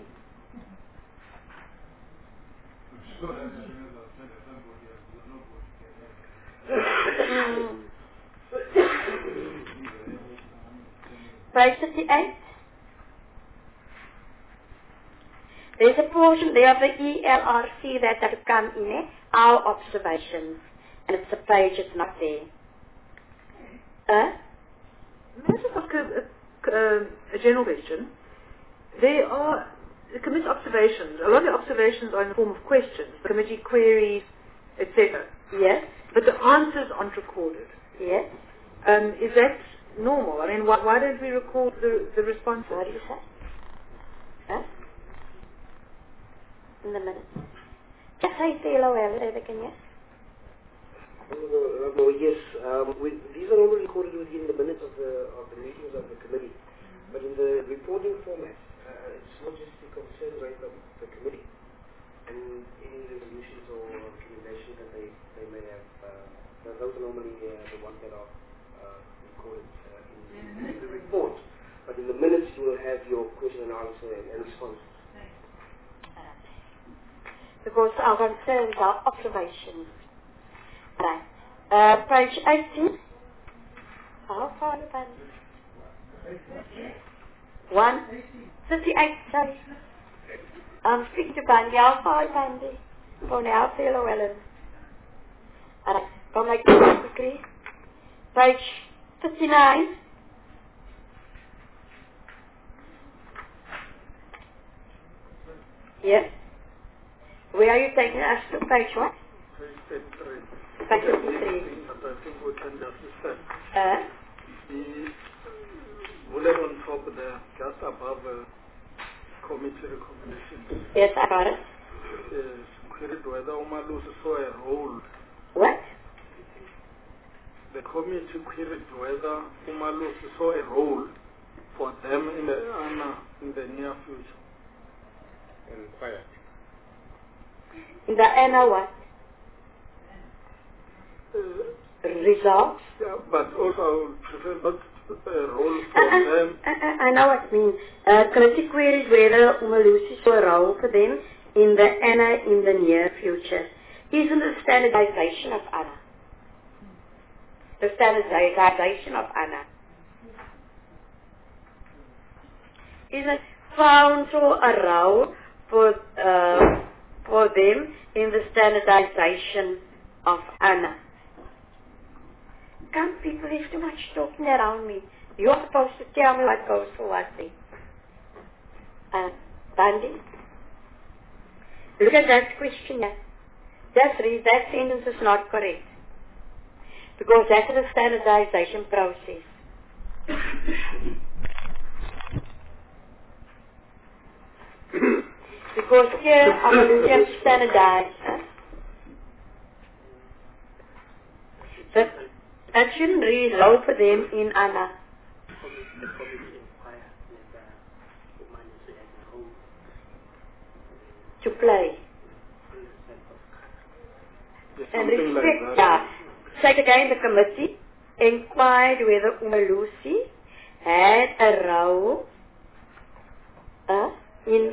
mm. Page thirty-eight. There's a portion there of the E L R C that have come in it, our observations. And it's a page, it's not there. Uh? May I just ask a, a, a general question? There are the committee observations. A lot of the observations are in the form of questions, the committee queries, et cetera. Yes. But the answers aren't recorded. Yes. Um, is that normal? I mean, why, why don't we record the, the responses? What do you say? Huh? In the minute. Just say hello, hello, can you? No, no, yes, um, we, these are already recorded within the minutes of the of the meetings of the committee. But in the reporting format, uh, it's not just the concern right of the committee and any resolutions or recommendations that they, they may have. Uh, those are normally uh, the ones that are uh, recorded uh, in, in the report. But in the minutes, you will have your question and answer and, and responses. Because our concerns are observations. Right. Uh, page eighteen. How far are you done? One. thirty-eight, sorry. I'm speaking to Bandy. How far are you, Bandy? Go now, fellow Ellen. Alright, go make this quickly. Page fifty-nine. Yes. Where are you taking us to? Page what? Page thirty-three. Page fifty-three. I think we can just step. Uh? The bullet on top there, just above uh, committee recommendations. Yes, I got it. Is queried whether Umalusi saw a role. What? The committee queried whether Umalusi saw a role for them in the ANA in the near future. Inquired. In the ANA what? Uh, Results? yeah, but also I would prefer not a role for Uh, uh, them. uh, uh, I know what you mean. Uh, committee queries whether Umalusi saw a role for them in the ANA in the near future. Isn't the standardization of ANA? The standardization of ANA. Isn't found to a role for, uh, for them in the standardization of ANA? come people, there's too much talking around me. You're supposed to tell me what goes for what thing. Uh, Bandy? Look at that question here. Just read, that sentence is not correct. Because that's the standardization process. Because here, I'm going to have standardize. Huh? That, that shouldn't read low for them in Anna. To play. Yes, And something like respect, that. yeah. Say again, the committee inquired whether Umalusi had a role uh, in...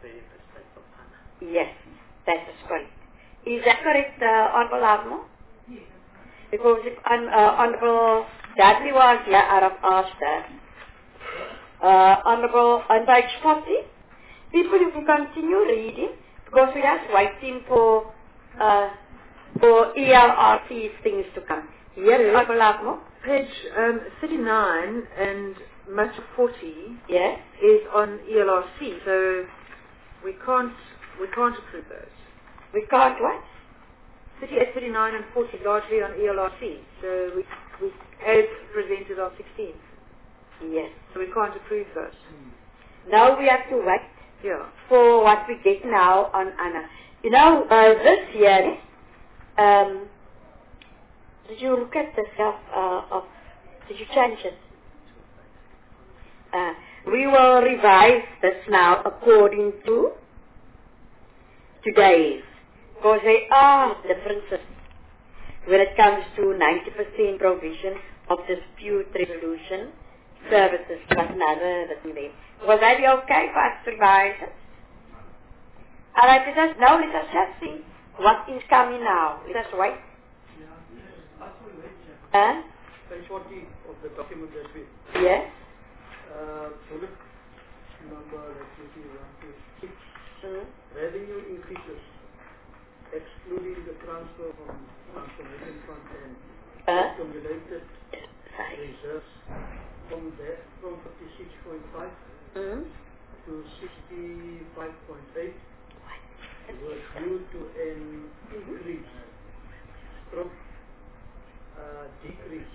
Yes, that is correct. Is that correct, uh, Honorable Agno? Because if um, uh, Honorable Dudley was here, I have asked that. Uh, Honorable, on page forty, people, you can continue reading, because we are just waiting for, uh, for E L R C's things to come. Yes, Honorable Agno? Page um, thirty-nine and much of forty Yes. is on E L R C, so we can't we can't approve those. We can't what? thirty-eight, thirty-nine and forty largely on E L R C, so we, we as presented on sixteenth, Yes. so we can't approve those. Now we have to wait Yeah. for what we get now on Anna. You know, uh, this year, um, did you look at the stuff uh, of, did you change it? Uh, we will revise this now according to today's, because there are differences when it comes to ninety percent provision of dispute resolution services plus another thing there. Will that be okay for us to revise it? Alright, let us now, let us just see what is coming now. Let us wait. Huh? Page forty of the document that we, Yes? uh, bullet number, let me see, one, two, six. Mm. Revenue increases, excluding the transfer from transformation fund and Huh? accumulated Sorry. reserves from that, from fifty-six point five Mm. to sixty-five point eight was due to an increase, stroke, uh, decrease.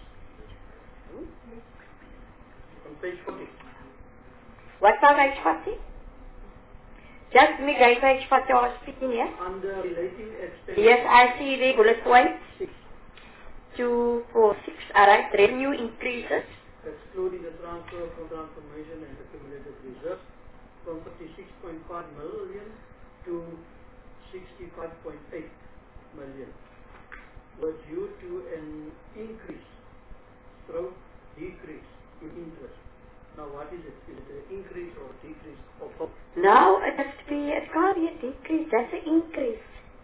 On page forty. What's on page forty? Just me guys, page forty I was speaking here. Under relating expenses. Yes, I see the bullet point. Six. Two, four, six. Alright, revenue increases. Excluding the transfer from transformation and accumulated reserves from fifty-six point five million to sixty-five point eight million was due to an increase, stroke, decrease in interest. Now what is it? Is it an increase or decrease of hope? No, it has to be, it can't be a decrease, that's an increase.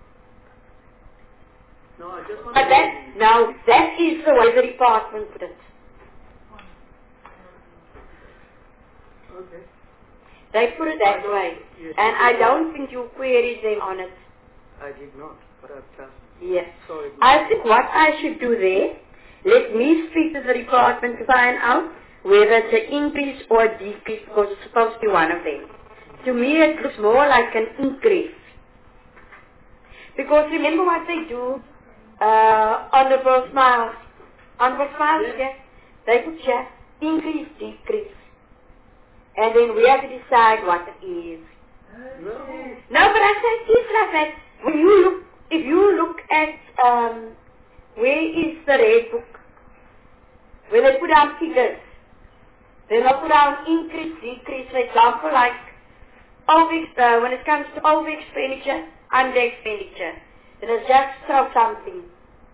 No, I just want But to that, now, that is the way the department put it. Okay. They put it that I don't- way. yes. And I don't think you queried them on it. I did not, but I've just Yes. saw it. I think what I should do there, let me speak to the department to find out whether it's an increase or a decrease, because it's supposed to be one of them. To me it looks more like an increase. Because remember what they do, uh, Honorable Smiles. Honorable Smiles, Yes. yeah, they put here, increase, decrease. And then we have to decide what it is. No. No, but I say things like that. When you look, if you look at, um, where is the red book? When they put down figures, then they put down increase, decrease, for example, like over, uh, when it comes to over expenditure, under expenditure. It is just throw something.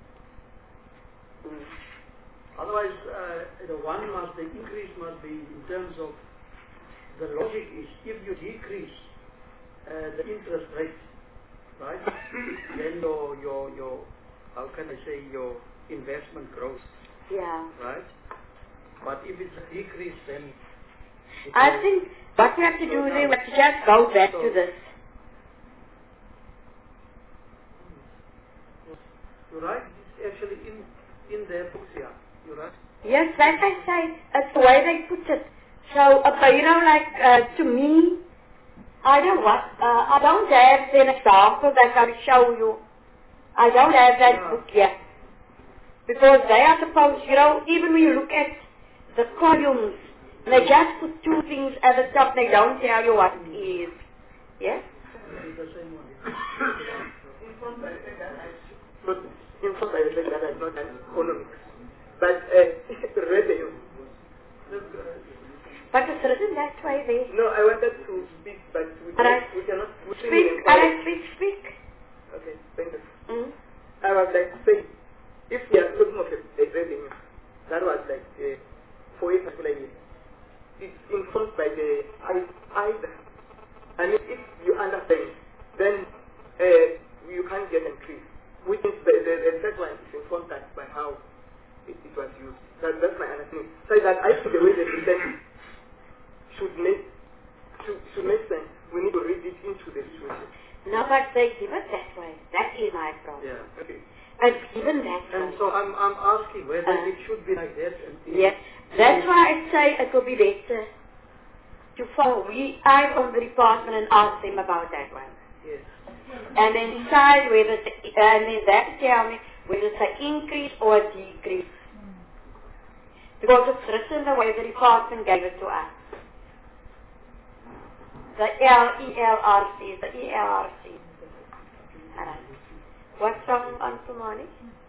Mm. Otherwise, uh, the one must, the increase must be in terms of, the logic is if you decrease uh, the interest rate, right, then your, your, your, how can I say, your investment grows, Yeah. right? But if it's a decrease, then... it I will think what we have to do slow there, down. we have to just go back to So- this. You're right, it's actually in, in their books here. right? Yes, like I say, it's the way they put it. So, uh, but you know, like, uh, to me, I don't what, uh, I don't have an example that I can show you. I don't have that Yeah. book yet. Because they are supposed, you know, even when you look at the columns, they just put two things at the top, they don't tell you what it is. Yes? Informed by the fact that I not informed by the fact that I'm not an economics, but uh, revenue. But it's written that way there. No, I wanted to speak, but we, All right. cannot, we cannot. We shouldn't Speak, even all follow. right, speak, speak. Okay, thank you. Mm. I was like saying, if we are talking of a, a revenue, that was like uh, for a particular year, it's informed by the ei- either. I mean, if you understand, then uh, you can't get increase. Which is the, the, the third one is informed that by how it, it was used. That, that's my understanding. So that I think the way they present should make should, should make sense. We need to read it into the situation. No, but they give it that way. That is my problem. Yeah. Okay. It's given that And way. so I'm, I'm asking whether Uh, it should be like that. And Yes. That's why I say it will be better to follow. We, I from the department and ask them about that one. Yes. And then decide whether, it's, and then that tell me whether it's an increase or a decrease. Because it's written the way the department gave it to us. The L E L R C, the E L R C. Alright. What's wrong, Uncle Moni?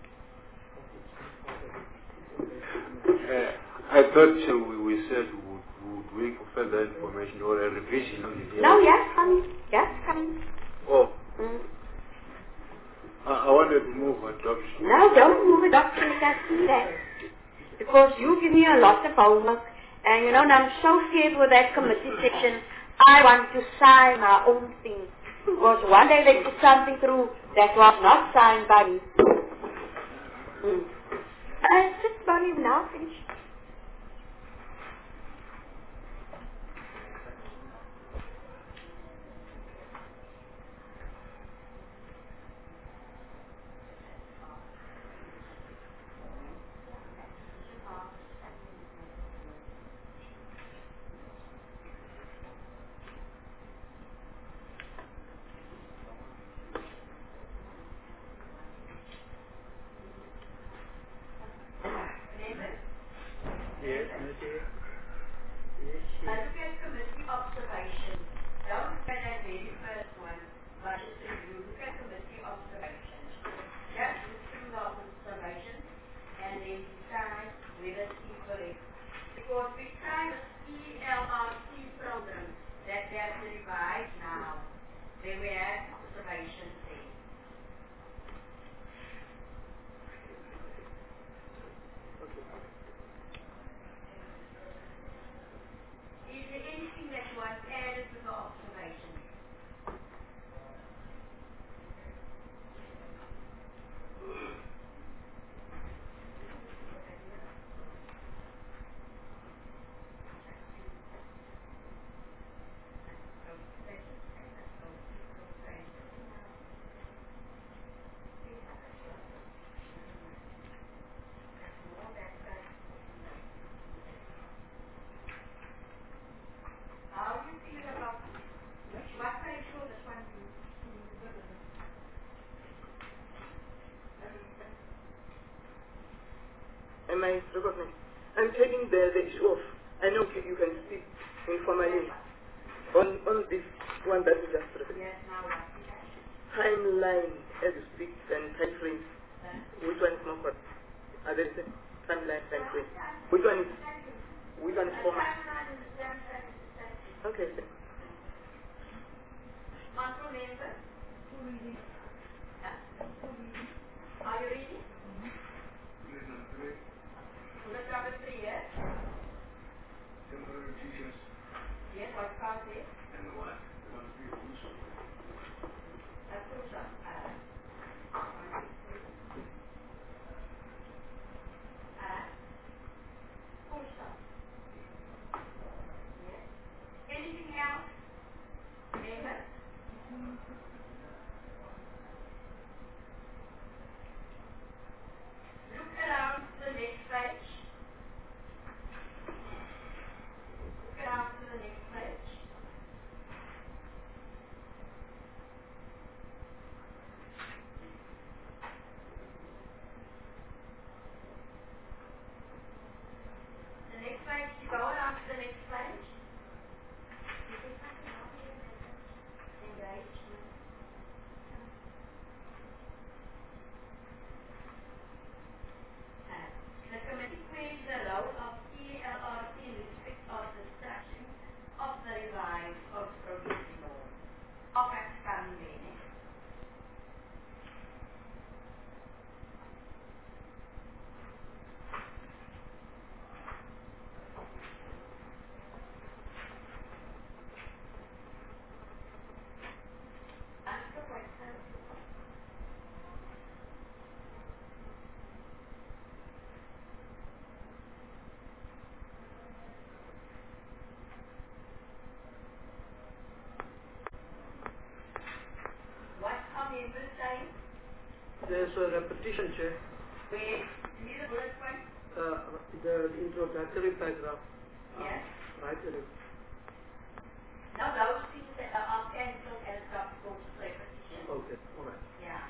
Uh, I thought uh, we, we said we would, we would wait for further information or a revision on the No, yes, coming. Yes, coming. Oh, Mm. I, I wanted to move adoption. No, don't move it up to that. Because you give me a lot of homework, and you know, and I'm so scared with that committee section. I want to sign my own thing. Because one day they put something through that was not signed by me. Mm. I just about even now finished. Yes, Monsieur. Yes, I look at committee observation. Don't look at that very first one, but it's a you look at committee observation. Just look through the observation and then decide whether it's incorrect. Because we try this E L R C program that they have to revise now. Then we have observations there. Is there anything that you want added to the observation? How do you feel about which what page will this one be? Am I recognized? I'm taking the, the issue of, I know you can speak informally on, on this one that we just read. Yes, now what? Timeline as you speak and time frame. Which one is more correct? Are they the same? Timeline, time frame. Which one is, which one is format? Okay, okay. Honorable member? Huh? Are you reading? List number three, yes? Temporary teachers Yes, what comes here? and what? One, three, also. That's also. Uh, uh, also. Yes. Anything else? Member? Look around the next page. there's a repetition, Chair. Where, see the bullet point? Uh, the introductory paragraph. Yes. Right there. Now those things that are cancelled and stop goes to repetition. Okay, all right. Yeah.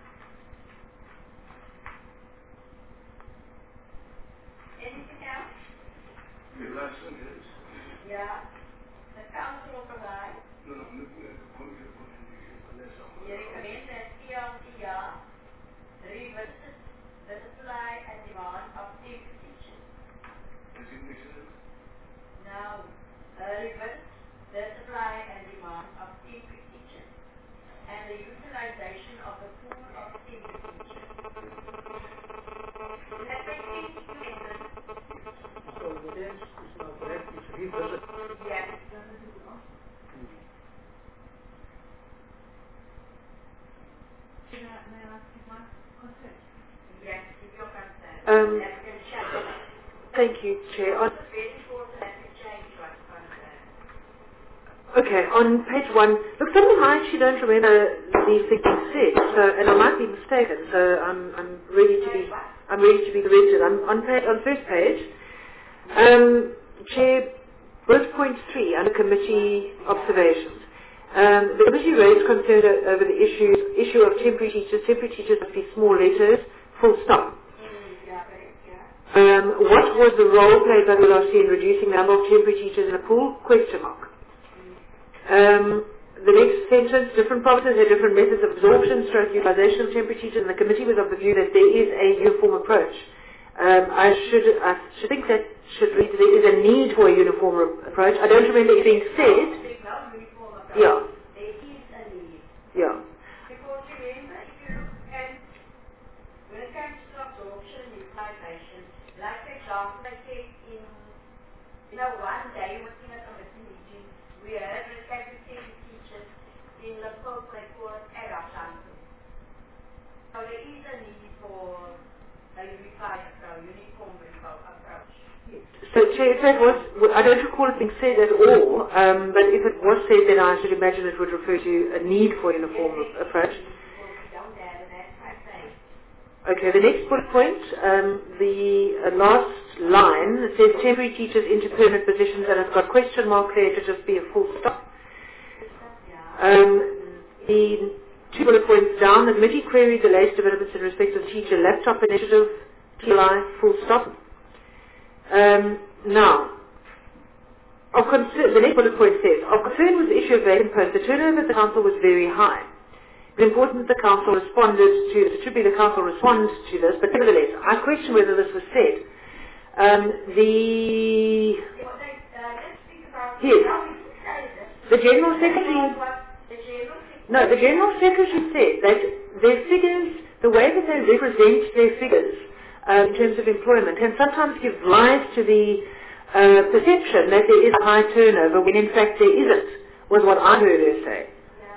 Anything else? The last sentence. Yeah. The council will provide. No, no, I'm looking at the content contribution unless I'm. You recommend that T L T R revisit the supply and demand of temporary teachers. Does it make sense? Now, uh, revisit the supply and demand of temporary teachers and the utilization of the pool of temporary teachers. Does that make sense to you, Edwin? So the tense is now correct. It's revisit. Yes. Yes, if you're concerned. Um, That can change. Thank you, Chair. On, It's very important that can change what's concerned. okay, on page one, look, somehow I actually don't remember these things being said, so, and I might be mistaken, so I'm, I'm ready to be, I'm ready to be corrected. I'm on page, on first page, um, Chair, bullet point three, under committee observations. Um, the committee raised concern o- over the issue, issue of temporary teachers. Temporary teachers must be small letters, full stop. Um, what was the role played by the L R C in reducing the number of temporary teachers in the pool? Question mark. Um, the next sentence, different provinces had different methods of absorption, stroke utilization of temporary teachers, and the committee was of the view that there is a uniform approach. Um, I should I should think that should read there is a need for a uniform approach. I don't remember it being said. Yeah. There is a need. Yeah. Because remember, if you look at, when it comes to absorption and utilization, like for example, I said in, you know, one day working at a committee meeting, we heard respective teachers in the Pope, they call it ad hoc something. So there is a need for a unified approach, uniform approach. So, Chair, if that was, I don't recall it being said at all, um, but if it was said, then I should imagine it would refer to a need for a uniform approach. Okay, the next bullet point, um, the uh, last line, it says temporary teachers into permanent positions, and it's got question mark there to just be a full stop. Um, the two bullet points down, the committee queried the latest developments in respect of the teacher laptop initiative, T L I, full stop. Um, now, of concern, the next bullet point says, of concern with the issue of vacant posts, the turnover at the council was very high. It's important that the council responded to this. It should be the council responds to this, but nevertheless, I question whether this was said. Um, the yes, the general secretary. No, the general secretary said that their figures, the way that they represent their figures uh, in terms of employment, can sometimes give rise to the uh, perception that there is a high turnover when in fact there isn't, was what I heard her say.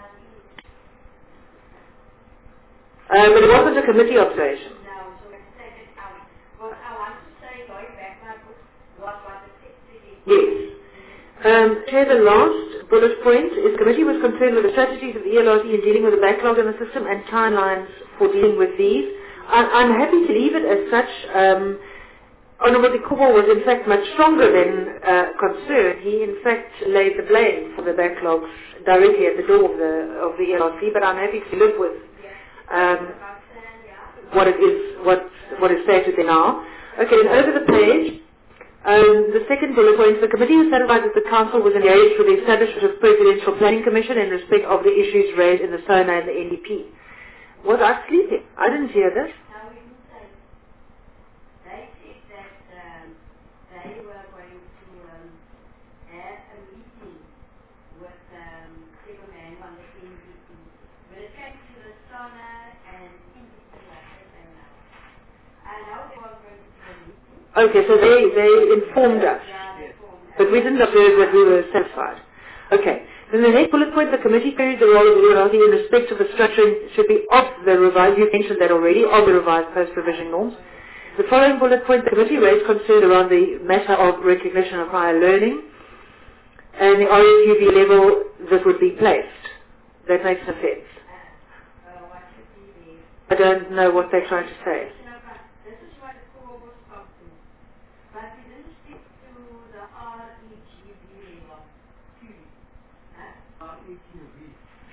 Uh, but it wasn't a committee observation. No, so let's take it out. What I want to say, going back my book, what was the secretary? Yes. Um, Chair, the last bullet point is the committee was concerned with the strategies of the E L R C in dealing with the backlog in the system and timelines for dealing with these. I, I'm happy to leave it as such. Um, Honourable Dikubo was in fact much stronger than uh, concerned. He in fact laid the blame for the backlogs directly at the door of the, of the E L R C, but I'm happy to live with um, what it is, what, what is stated there now. Okay, and over the page, Um, the second bullet point, the committee was satisfied that the council was engaged with the establishment of Presidential Planning Commission in respect of the issues raised in the SONA and the N D P. Was I sleeping? I didn't hear this. No, we didn't say. They said that um, they were going to um, have a meeting with um, Superman on the N D P. When it came to the SONA and N D P, I don't know. I know they were going to do a meeting. Okay, so they, they informed us, but we didn't observe that we were satisfied. Okay, then the next bullet point, the committee queried the role of the E L R C in respect of the structuring should be of the revised, you mentioned that already, of the revised post-provision norms. The following bullet point, the committee raised concern around the matter of recognition of higher learning, and the R S U B level this would be placed. That makes no sense. I don't know what they're trying to say. This is what the call was come to. But we didn't stick to the R E G B level. Q. Huh? R E Q B.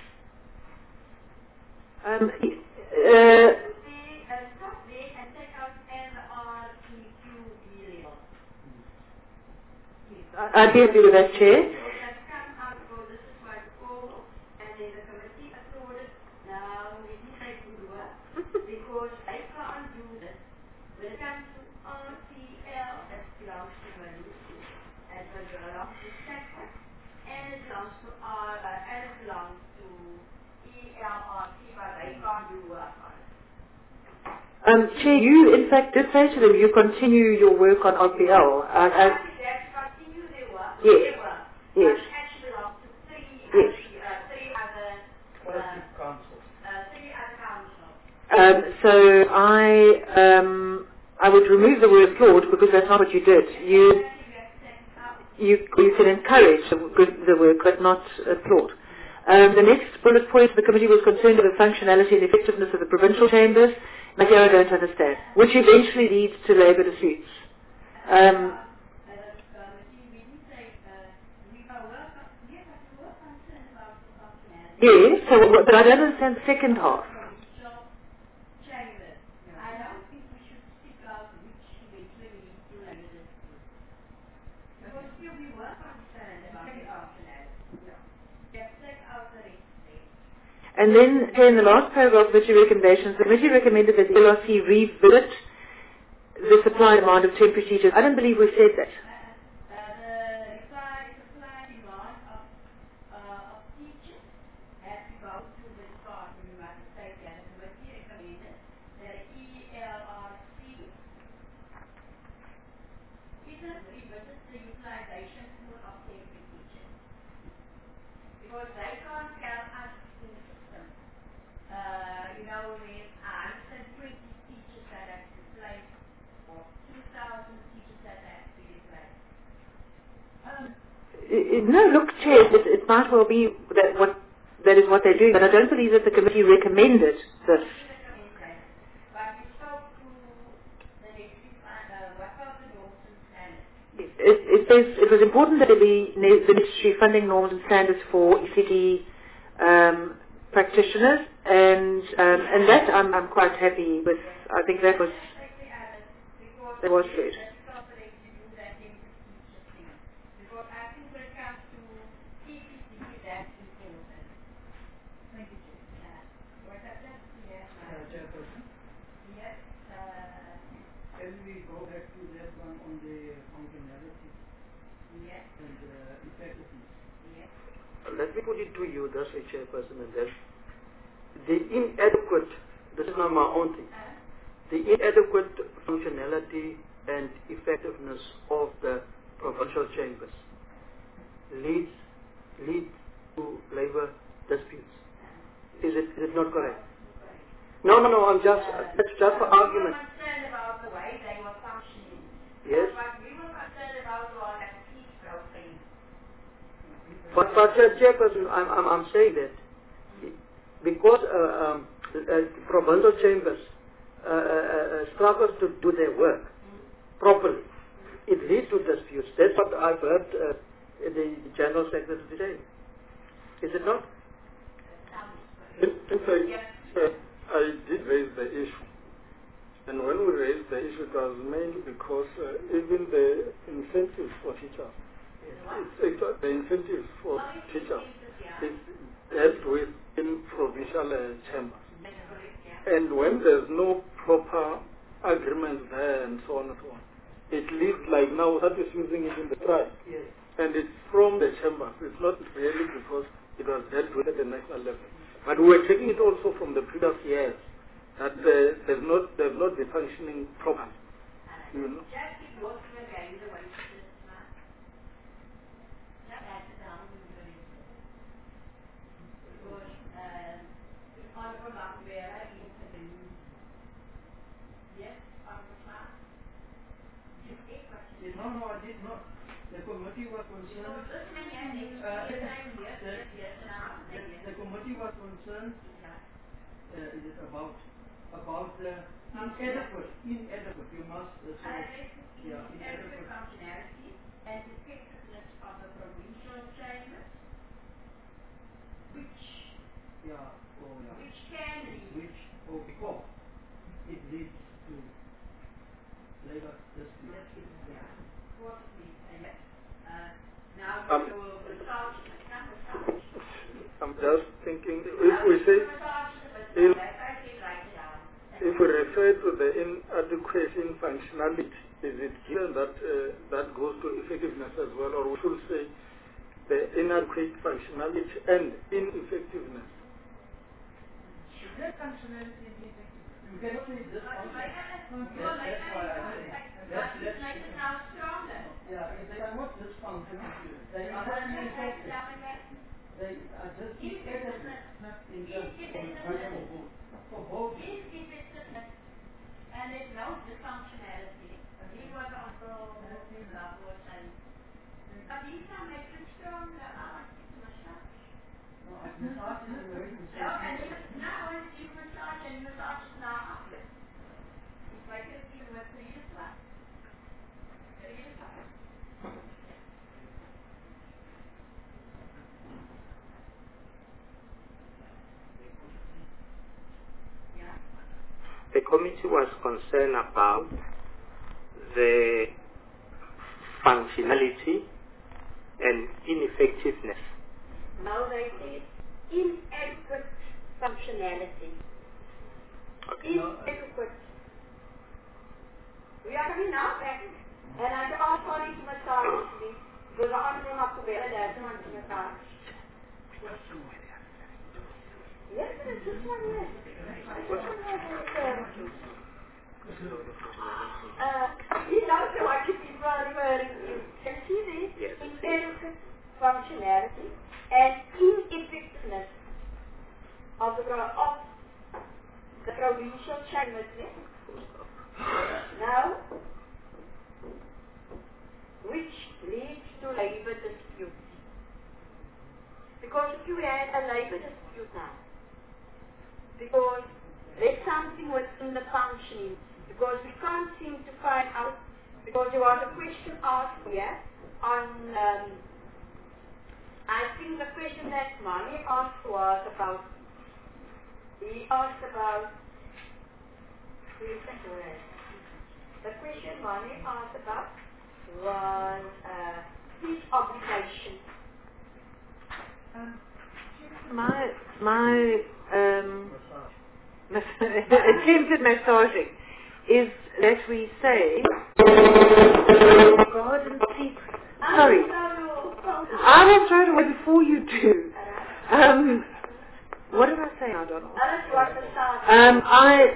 Um, uh, See, uh, stop there and take out N R E Q B level. I'd be happy with that, Chair. So that come out, so this is what the call, and then the committee applauded. Now we didn't take to do it because they can't do this. When it comes to R T L, that belongs to Malusi, and it belongs to sector, and it belongs to R, uh, and it belongs to E L R T, but they can't do work on it. Um, Chair, you in fact did say to them you continue your work on R P L. Uh, uh, Continue their work. Yes. Their work. Yes. But actually belongs to three, Yes. uh, three other uh, councils. uh, three other councils. Um, so I um, I would remove the word applaud because that's not what you did. You you you can encourage the, good- the work but not applaud. Um, the next bullet point, the committee was concerned with the functionality and effectiveness of the provincial chambers. But here I don't understand, which eventually leads to labour disputes. Um, yes, so, but I don't understand the second half. I don't think we should stick out which eventually leads to labour disputes. Because still we were concerned about the functionality. Just take out the rest there. And then here in the last paragraph of the committee recommendations, the committee recommended that the L R C revisit the supply and demand of temporary teachers. I don't believe we said that. Uh, the reply, supply demand of, uh, of teachers has to go to the Department of United States, and the committee recommended that E L R C isn't revisit the utilization pool of temporary teachers. Because they can't tell us in the system. Uh, you know, there's one hundred twenty teachers that have to place, or two thousand teachers that have to be replaced. Um, I- I- No, look, Chair, it, it might well be that what that is what they're doing, but I don't believe that the committee recommended this. But you spoke to the next, uh, what about the norms and standards? It, it says it was important that there be ne- the necessary funding norms and standards for E C D um, practitioners, and um, and that I'm, I'm quite happy with. I think that was that was good. Because I think when it comes to T P C, that's important. Thank you, Chair. Was that just yes? Chairperson, Yes. Uh, can we go back to that one on the functionality yes. and uh, effectiveness? Yes. Let me put it to you, thus a chairperson, and then the inadequate, this is not my own thing, the inadequate functionality and effectiveness of the provincial chambers leads leads to labour disputes. Is it is it not correct? No, no, no. I'm just it's just for argument. We were concerned about the way they were functioning. Yes. But we were concerned about all that peace thing. But, but uh, Chairperson, I'm, I'm, I'm saying that because uh, um, uh, provincial chambers uh, uh, uh, struggle to do their work properly, it leads to disputes. That's what I've heard uh, the General Secretary say. Is it not? In, in fact, uh, I did raise the issue. And when we raised the issue, it was mainly because uh, even the incentives for teachers, it's, it's, the incentives for teachers is dealt with in provincial uh, chambers. And when there's no proper agreement there and so on and so on, it leads like now that is using it in the tribe. Yes. And it's from the chambers. It's not really because it was dealt with at the national level. But we were taking it also from the previous years that uh, there's not they've not been functioning properly. You know. Just keep working again the way it is now. Just add it down and do it. Because um, on the back where I eat the news. Yes, on the back. You take what you No, no, I did not. The committee was concerned. So this many years, Uh, yes, yes, yes, yes, yes, now, The, yes. the committee was concerned. Yeah. Uh, is it about about the inadequate, inadequate, you must uh, say, yeah, inadequate inadequate. functionality and effectiveness of the provincial chambers, which, Yeah, or yeah. which can lead, Which, or because it leads to labor disputes. yeah, of course it leads, and yes. Uh, now, Um, your massage, not massage. I'm just thinking, if we say, if, if we refer to the inadequacy in functionality, is it given that uh, that goes to effectiveness as well, or we should say the inadequate functionality and ineffectiveness? Is there functionality in the effectiveness? You cannot say this function. That's, that's why I say, let's, let's, make it now stronger. yeah, if they are not dysfunctional, they are not ineffective. They are just inadequate, not in just for both. For both. Ineffectiveness, and there's no dysfunctionality. He was on the level and but these are make it stronger. I want to massage. No, I massage is a very good No, and you now when you massage and massage is now after. It's like it even with the use one. The use one. Yeah. The committee was concerned about the functionality and ineffectiveness. Now they say inadequate functionality. Okay. Inadequate. We are coming now back. And I asked for it to massage me. Because I asked them up to bed and I want to massage. Yes, it's this one, yes. This one has uh, uh, you know what you people are referring to. Can you see this? Yes. Inadequate functionality and ineffectiveness of the, of the provincial chambers. Now, which leads to labor disputes. Because if you had a labor dispute now, because there's something within the functioning, because we can't seem to find out, because there was a question asked here on, um, I think the question that Mani asked was about, he asked about, the question Mani asked about was uh, his obligation. Um, my my um, attempted massaging is that we say garden secret. Sorry, I will throw it away before you do. Um, what did I say now, Donald? Um, I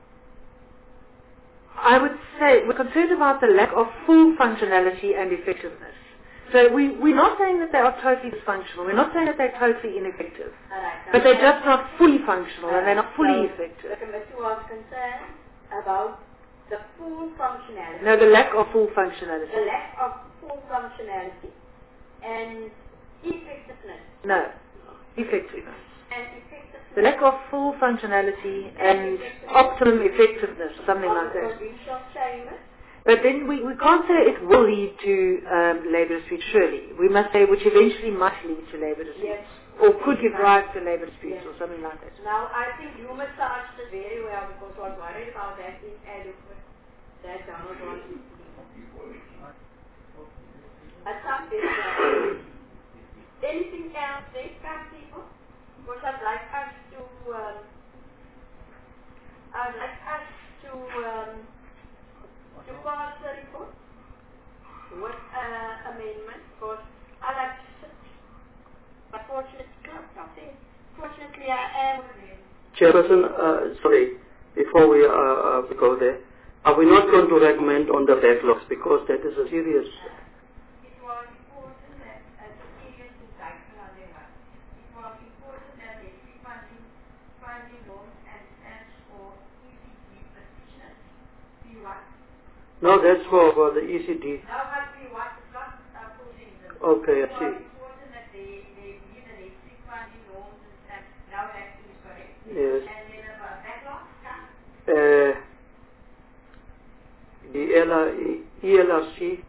I would say we're concerned about the lack of full functionality and effectiveness. So we, we're not saying that they are totally dysfunctional. We're not saying that they're totally ineffective. But they're just not fully functional and they're not fully effective. The committee was concerned about the full functionality. No, the lack of full functionality. The lack of full functionality and effectiveness. No, effectiveness. And effectiveness. The lack of full functionality and optimum effectiveness, something like that. Provincial chambers. But then we, we can't say it will lead to um, labour disputes, surely. We must say which eventually might lead to labour disputes. Yes. Or could give rise to labour disputes Yes. or something like that. Now, I think you massaged it very well because I was worried about that inadequate, that Donald was. At some bit, anything else they can people? Because I'd like us to, um, I'd like us to, um, to pass the report with uh, amendment, because I like to sit. But fortunately, fortunately I am. Chairperson, uh, sorry, before we uh, uh, go there, are we not going to recommend on the backlogs because that is a serious... It was important that as a serious indictment on their work, it was important that they keep funding, funding loans and stands for E C D petitioners. P one. No, that's for, for the E C D. Now what P one is not uh, pushing them. Okay, I It see. was important that they, they need and they keep funding loans and stands. Now that is correct. Yes. And then about backlog, L R, E L R C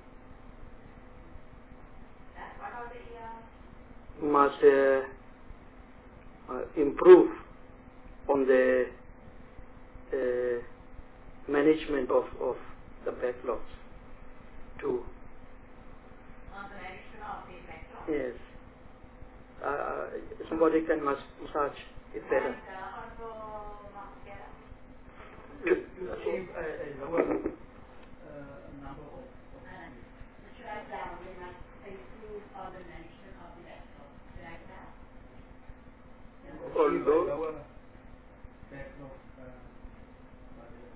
must uh, uh, improve on the uh, management of, of the backlogs too. On the management of the backlog? Yes. Uh, somebody can mas- massage it better. And uh, Honorable Marcella? You, you achieve a, a lower uh, number of, of Uh, should I down, we must improve on the management of the backlog. Should I down? achieve a Although lower backlog uh, budget.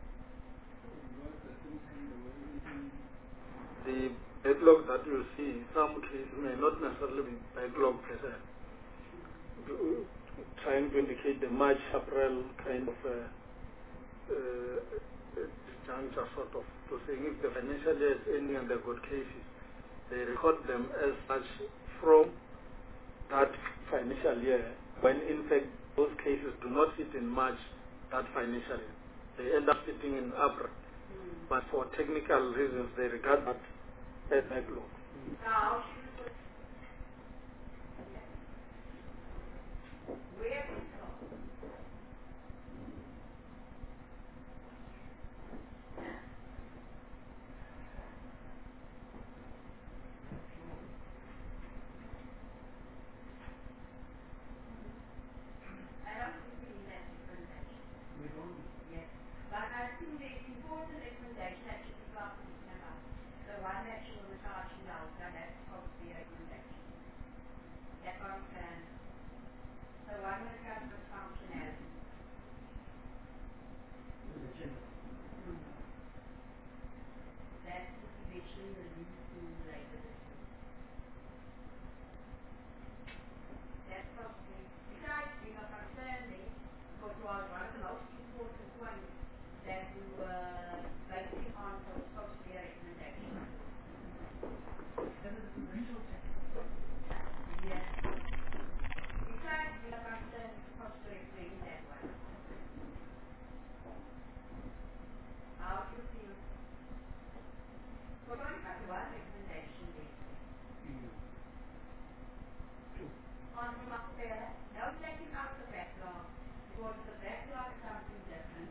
the backlog that you see in some cases may not necessarily be backlog per se. Trying to indicate the March, April kind of uh, uh, juncture sort of to saying if the financial year is ending and they've got cases, they record them as such from that financial year, when in fact those cases do not sit in March that financial year. They end up sitting in April. Mm. But for technical reasons, they regard that as backlog. Now, she was where is it all? I don't think we need that recommendation. We don't. Yes. But I think the important recommendation that you people are thinking about, the one that you were charging now, that that's supposed to be a recommendation. That's what I'm saying. The one that comes with functionality. The agenda. That's eventually released to later this week. That's supposed to be, besides being a concern there, because it was one of the most important ones that we were basing on, so it's supposed to be a recommendation. That is the initial check. Yeah. Besides being a concern, it's supposed to recommend that one. How do you feel? We're going to have one recommendation there. Mm. Two. On the Marcella, no taking out the backlog, because the backlog is something different.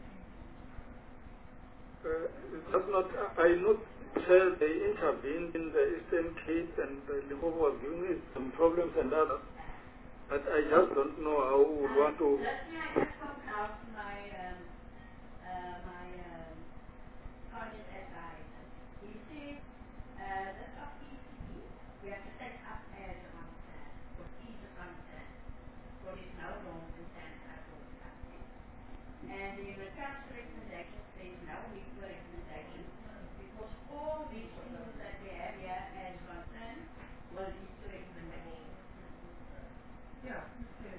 Uh, that's not, I not say they intervened in the Eastern Cape and the Limpopo was giving me some problems and others, but I just don't know how we would want to. Let me, I just spoke out to my, um, uh, my, um, project advisor. He said, uh, this of E C D, we have to take up as a concern, or is a concern, for it's no longer concern at all something. And in the council recommendations, there is no need for recommendation, because all these things that we have here as concern will lead to recommendation. Yeah. Okay.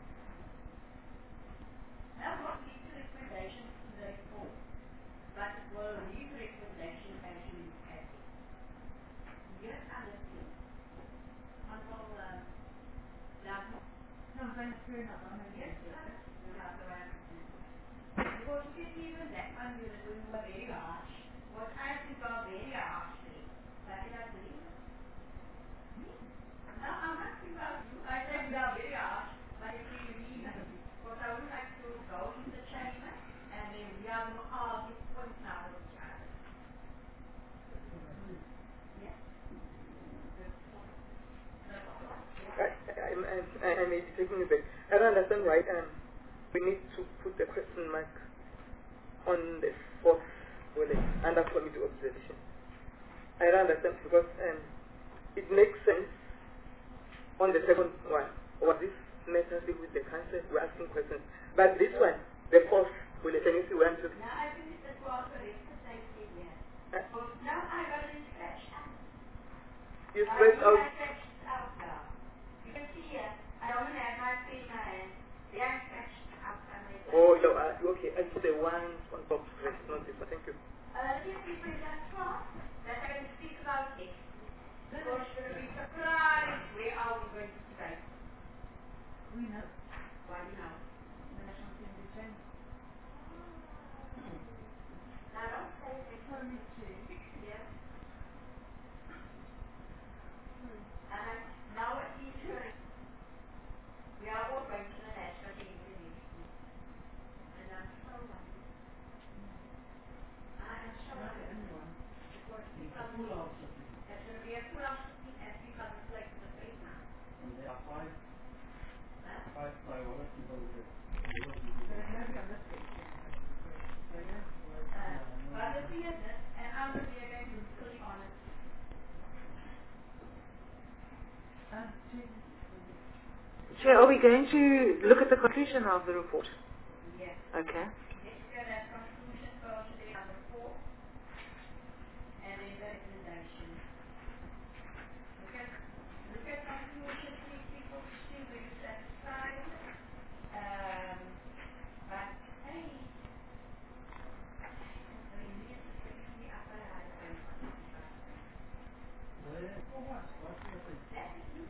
Now, what leads to recommendation in the report, but it will lead to recommendation as you look at it. Yes, understand. Honorable, um, Lambo? No, thanks very much. I'm happy. Yes, sir. You have the right to do. Because you can even that one you were doing were very harsh. What I think are very harsh things. But did I believe it? Me? No, I'm not thinking about you. I said you are very harsh, but if you read it, because I would like to go in the chamber and then we have no argument points now with each other. Yes? I, I, I, I may be taking it back. I don't understand why um, we need to put the question mark on the fourth bullet under committee observation. I don't understand because um, it makes sense on the second one. Was this necessary with the council? We're asking questions. But this one, the fourth bullet, can you see where I'm talking? Now I think it's was correct the same thing here. Uh, Now I got it scratched out. you scratch out. I scratched out now. You can see here, I don't have my pen in my hand. They are scratched out. Oh, no, uh, okay. I put the ones on top scratch, not this one. Thank you. Uh, if we present from, that I can speak about it. Because you're going to be surprised where are we going to stay. We know. Why do you know? The National Assembly change. Now don't say it. Economic change. there are five, five priorities over there. But the thing is this, and I'm going to be again brutally honest. Chair, are we going to look at the conclusion of the report? Yes. Okay. Let's go to that conclusion first, today number four, and then the recommendation. Look at, look at conclusion three, people still very satisfied. Um, but hey, I mean, this brings me up a lot of things. For what? What's the thing? That is you.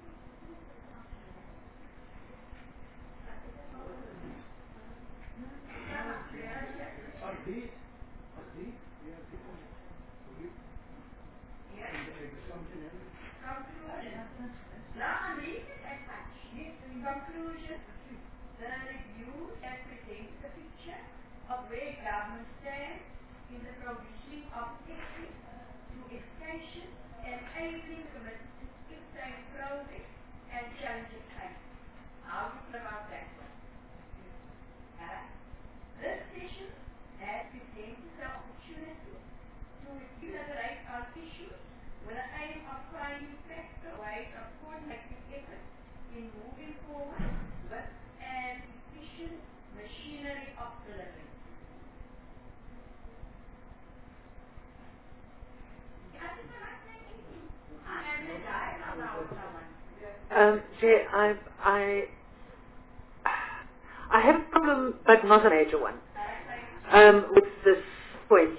Agreed. Agreed. We are different. Agreed. Yes. And the assumption is Conclusion. Now, I'm reading it as such. In conclusion, the review has presented a picture of where government stands in the provisioning of access to education and enabling committed to skill-based progress and challenges faced. How do you feel about that one? Uh, this session has presented the opportunity to evaluate our issues with the aim of finding practical ways of coordinating efforts in moving forward with an efficient machinery of delivery. I'm having a dialogue now with someone. Um, Chair, I, I, I have a problem, but not a major one, um, with this point.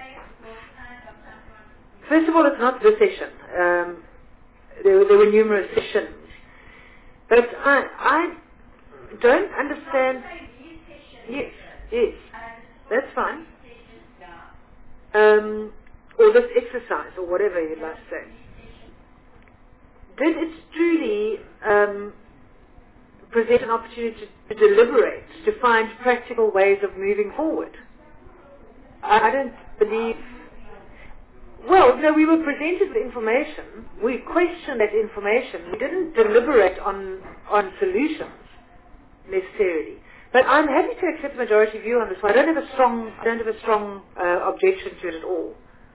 First of all, it's not this session. Um, there, were, there were numerous sessions. But I, I don't understand. Yes, yes, that's fine. Um, or this exercise, or whatever you'd like to say. Did it truly um, present an opportunity to, to deliberate, to find practical ways of moving forward? I, I don't believe. Well, no, we were presented with information. We questioned that information. We didn't deliberate on on solutions necessarily. But I'm happy to accept the majority view on this one. I don't have a strong, I don't have a strong uh, objection to it at all.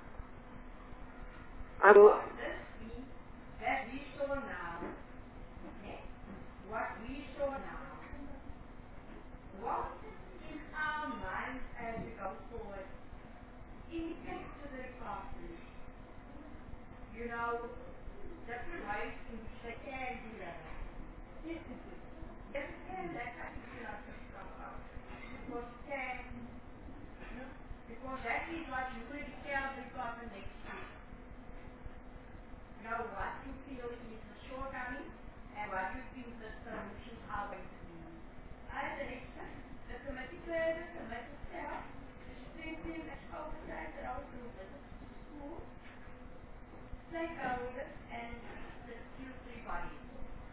I will. That we saw now, okay, what we saw now, what in our minds as we go forward indicates to the department, you know, different ways in which they can do that. Yes, it can, that I think we not just talk about. Because it can, you know, because that is what you will tell the department next week. Know what you feel is the shortcoming and what you think the solutions are going to be. As an expert, the committee further commits itself to strengthening its oversight and also visits to schools, stakeholders, and the statutory bodies.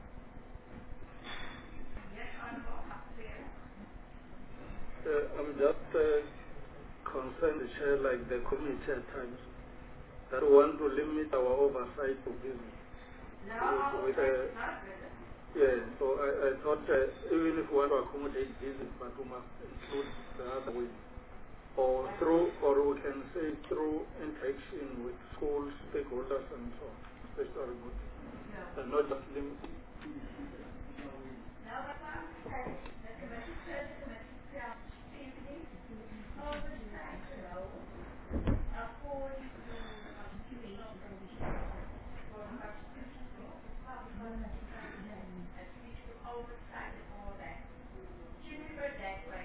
Yes, Honorable Hapsir. Uh, I'm just uh, concerned, Chair, like the committee at times, that we want to limit our oversight to business. No, with, with, uh, not business. Yeah, so I, I thought uh, even if we want to accommodate business, but we must include the other way. Or through, or we can say through interaction with schools, stakeholders, and so on, especially good, No. and not just limited. No, but I'm saying the committee further commits itself to strengthening oversight role according to the constitutional provisions for the constitutional public consultation and speech to oversight and all that. Should we put it that way?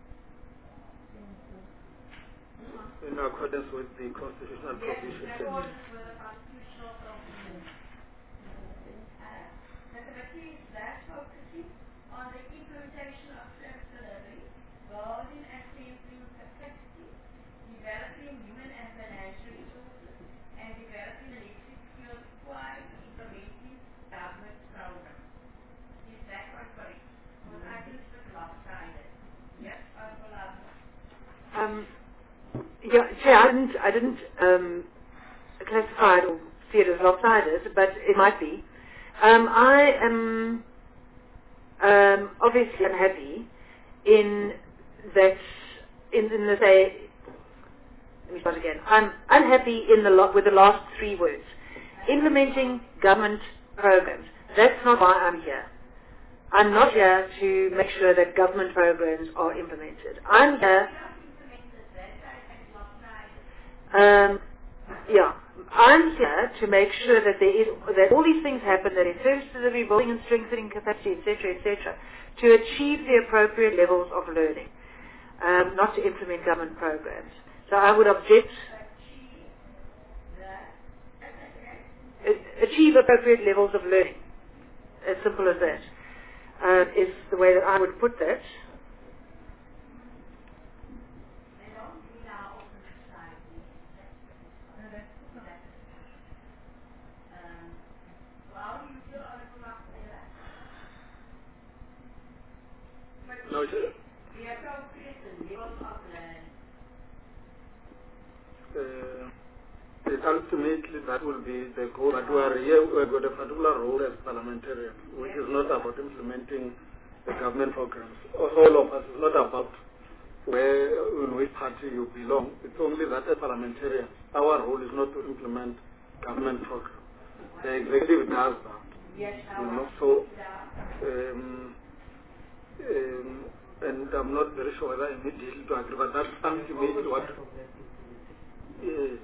In accordance with the constitutional Yes, provisions. in accordance with the constitutional provisions. Uh, the committee is thus focusing on the implementation of service delivery, building and strengthening capacity, developing human and financial resources, and developing the leadership skills required for implementing government programs. Is that one correct? Because I think it's lopsided. Yes, Honorable Lavender. Um, yeah, Chair, I didn't, I didn't um, classify it or see it as lopsided, but it might be. Um, I am um, obviously unhappy in that, in, in the say, let me start again. I'm unhappy in the lo- with the last three words. Implementing government programs. That's not why I'm here. I'm not here to make sure that government programs are implemented. I'm here, um, yeah, I'm here to make sure that there is, that all these things happen, that in service to the rebuilding and strengthening capacity, et cetera, et cetera, to achieve the appropriate levels of learning, um, not to implement government programs. So I would object, achieve appropriate levels of learning, as simple as that. Uh, is the way that I would put that. No, uh, it ultimately that will be the goal. But we are here, we've got a particular role as parliamentarians, which is not about implementing the government programs. All of us, it's not about where, in which party you belong. It's only that as parliamentarians, our role is not to implement government programs. The executive does that. You know, so, um, um, and I'm not very sure whether I immediately to agree, but that's ultimately what. Yes.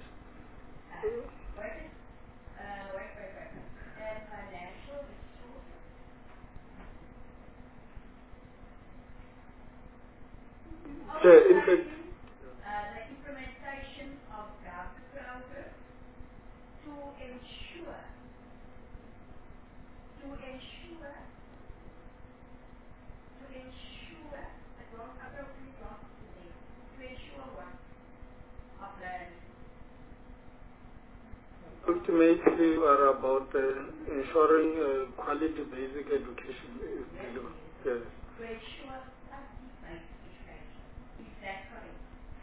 So, in fact, uh, the implementation of government programs to ensure, to ensure, to ensure, I don't, I don't really want to say, to ensure what? Of learning. ultimately, we are about uh, ensuring uh, quality basic education is delivered. Yes. To ensure quality basic education. Is that correct?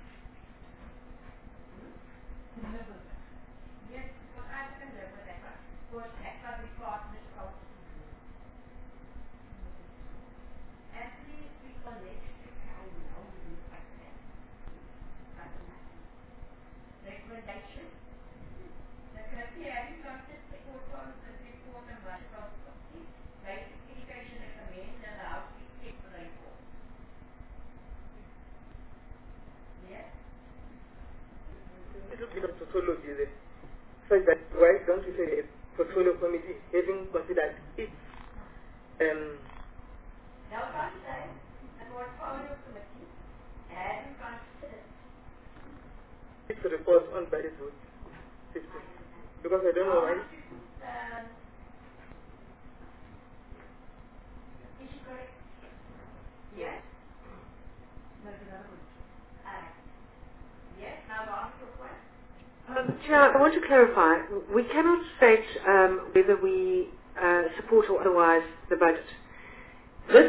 Yes, because I can live with that one. Because that's what the department is supposed to do. And please, people next week, I know you like that. That's nothing. Recommendation. The criteria consists of four the report and one from fifty. Basic education recommends that the house be kept for the report. Yes? It will be the tautology there. So that why don't you say a portfolio committee having considered its um Now can't say the portfolio committee hasn't considered its report on budget vote system. Because I don't know why. um, is she correct? Yes? There's another one. Alright. Yes, now on to your question. Um, Chair, I want to clarify. We cannot state um, whether we uh, support or otherwise the budget. This,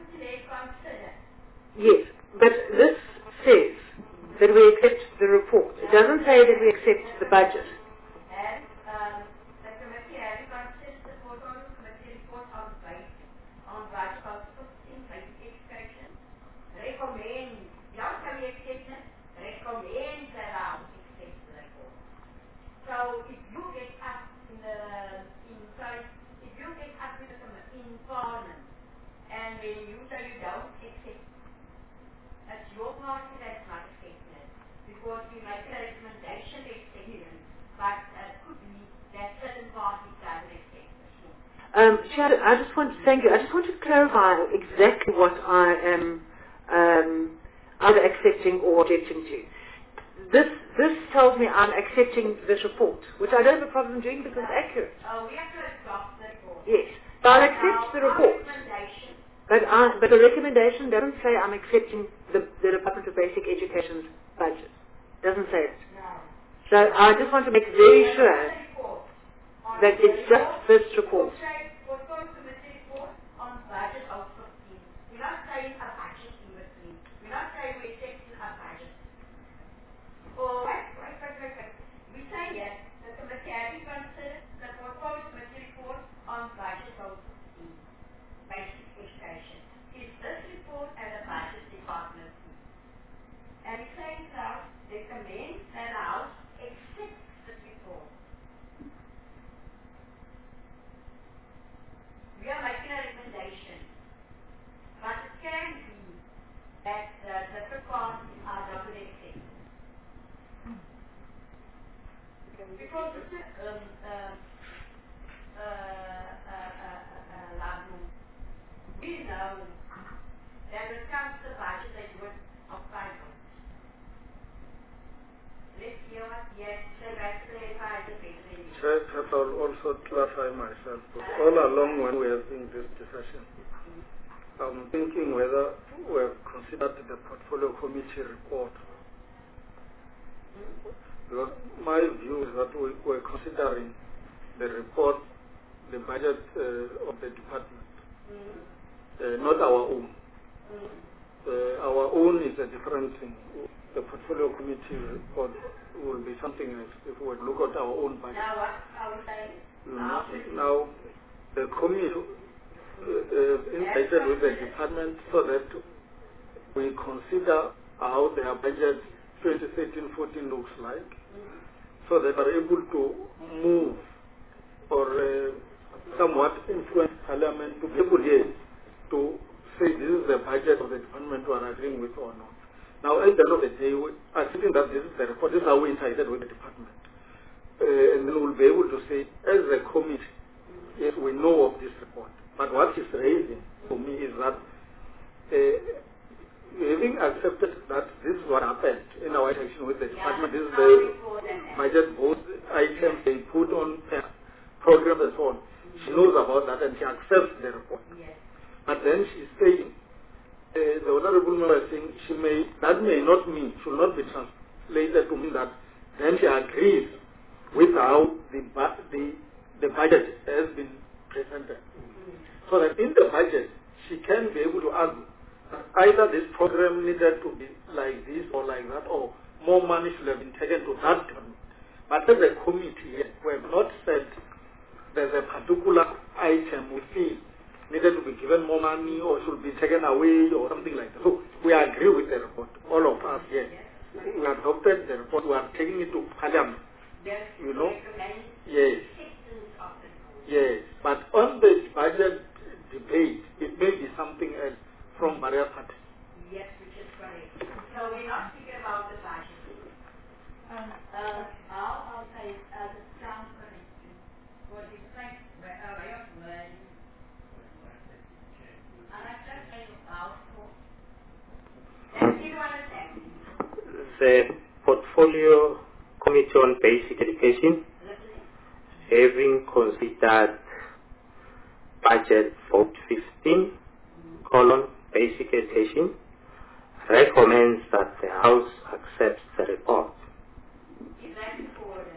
yes, but this says that we accept the report. It doesn't say that we accept the budget. And um, the committee has considered the portfolio committee report on basic, on budget of fifteen basic education. Recommend, not can we accept it, recommend that our accept the report. So if you get up in the, in, sorry, if you get up in the committee, in parliament, and then you say you don't accept, that's your party that's not accepting it. Because we make a recommendation to accept it, but it could be that certain parties doesn't accept it. Um, Chair, I just want to thank you. I just want to clarify exactly what I am um, either accepting or objecting to. This this tells me I'm accepting this report, which I don't have a problem doing because it's accurate. Oh, we have to adopt the report. Yes, so I'll accept the report. But, I, but the recommendation doesn't say I'm accepting the, the Department of Basic Education's budget. Doesn't say it. No. So I just want to make very sure that it's just this report. Portfolio committee report on budget of fifteen. We're not saying a budget in between. We're not saying we're accepting a budget. Oh, wait, wait, wait, wait, wait. We say yes, the committee having considered the portfolio committee report on budget Because it's um, um, uh, uh, uh, uh, Lavnu, we know that when it comes to the budget, they do it on five votes. Let's hear what, yes, so that's the five the big thing. Chair, perhaps I'll also clarify myself. Because all along when we have been this discussion, I'm thinking whether we have considered the portfolio committee report. Because my view is that we were considering the report, the budget uh, of the department, uh, not our own. Uh, our own is a different thing. The portfolio committee report will be something else if we look at our own budget. Now what are we saying? You know, now, the committee uh, invited with the department so that we consider how their budget twenty thirteen fourteen looks like, so that we're able to move or uh, somewhat influence Parliament to be able here to say this is the budget of the department we are agreeing with or not. Now, at the end of the day, we are thinking that this is the report, this is how we decided with the department. Uh, and then we'll be able to say, as a committee, yes, we know of this report. But what is raising for me is that uh, having accepted that this is what happened in our interaction with the department, this is the budget both items they put on programs and so on. She knows about that and she accepts the report. But then she's saying, uh, the honorable member is saying, she may, that may not mean, should not be translated to mean that then she agrees with how the, the, the budget has been presented. So that in the budget, she can be able to argue that either this program needed to be like this or like that, or more money should have been taken to that one. But as a committee, we have not said there's a particular item we feel needed to be given more money or should be taken away or something like that. So we agree with the report, all of us here. We adopted the report, we are taking it to Parliament. You know? Yes. Yes. But on the budget debate, it may be something else from various parties. Yes, which is correct. So we're not speaking about the budget. Um, uh, I'll, I'll say uh, the sound correct. What do you think? Uh, way of learning. And I just say about let's see what I say. The Portfolio Committee on Basic Education, having considered budget vote fifteen, colon, basic education, recommends that the House accepts the report. Is that in order?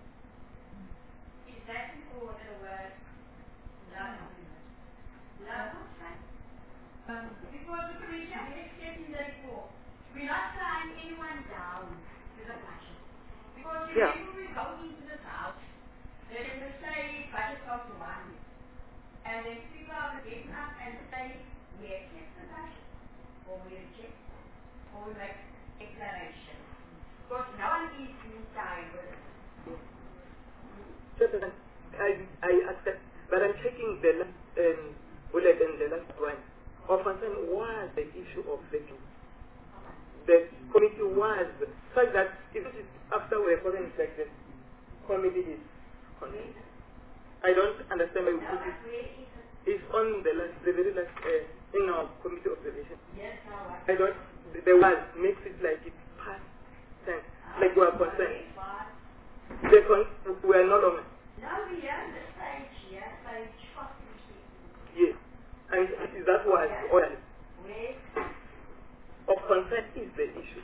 Is that in order, word? No. No? Um, because the Commission is getting the report. We're not tying anyone down to the budget. Because if Yeah. we go into this house, then they will say budget cost one. And then people are getting up and say, we accept the budget, or we reject, or we make declaration. Because no one is being tied with it. President, I, I accept, but I'm checking the last um, bullet and the last one. Of concern was the issue of the the committee was such that if it is after we report like the committee is connected. I don't understand why we put it. It's on the last, the very last uh, in our committee observation. Yes, I don't. The was makes it like it's past tense, like we are concerned. The con- we are no longer. No, we are the stage here, stage forty. Yes, and is that was order Wait. of concern is the issue.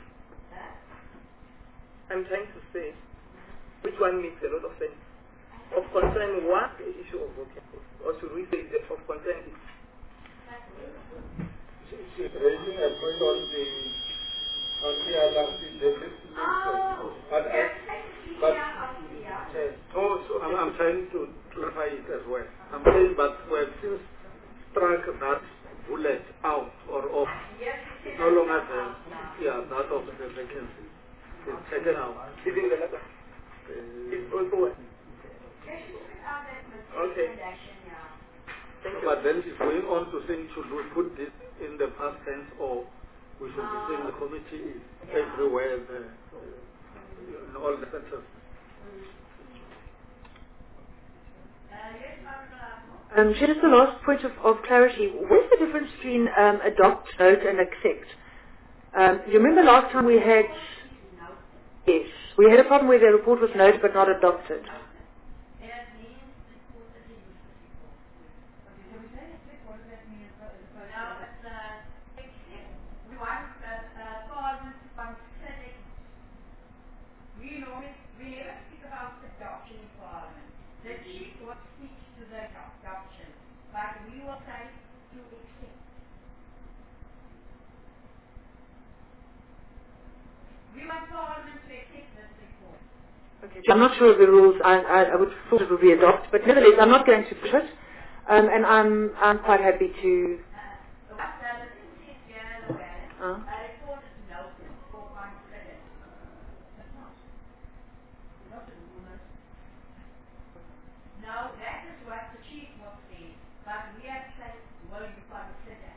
I'm trying to say which one makes a lot of sense. Of concern was the issue of voting, or should we say that of concern is? She's raising a point on the on the other the legislation. But I, but Yes. Oh, so I'm, I'm trying to clarify it as well. I'm saying, but we have since struck that bullet out or off. It's no longer the, yeah, that of the vacancy. It's taken out. Is in the letter. Uh, It's also okay. Thank you. but then she's going on to say, should we put this in the past tense, or we should be saying the committee is everywhere, the, in all the centers. Um, just the last point of, of clarity. What's the difference between um, adopt, note, and accept? Um, you remember last time we had, yes, we had a problem where the report was noted but not adopted. We know it, we never speak about adoption in Parliament. The chief what speaks to the adoption, but we will say to accept. We want Parliament to accept this report. Okay. I'm not sure of the rules. I, I, I would thought it would be adopted, but nevertheless, I'm not going to push it, um, and I'm I'm quite happy to. Uh, what the thing is here, the way, Uh. a report is noted for considered. No, that is what the chief will say, but we have to say, will you consider?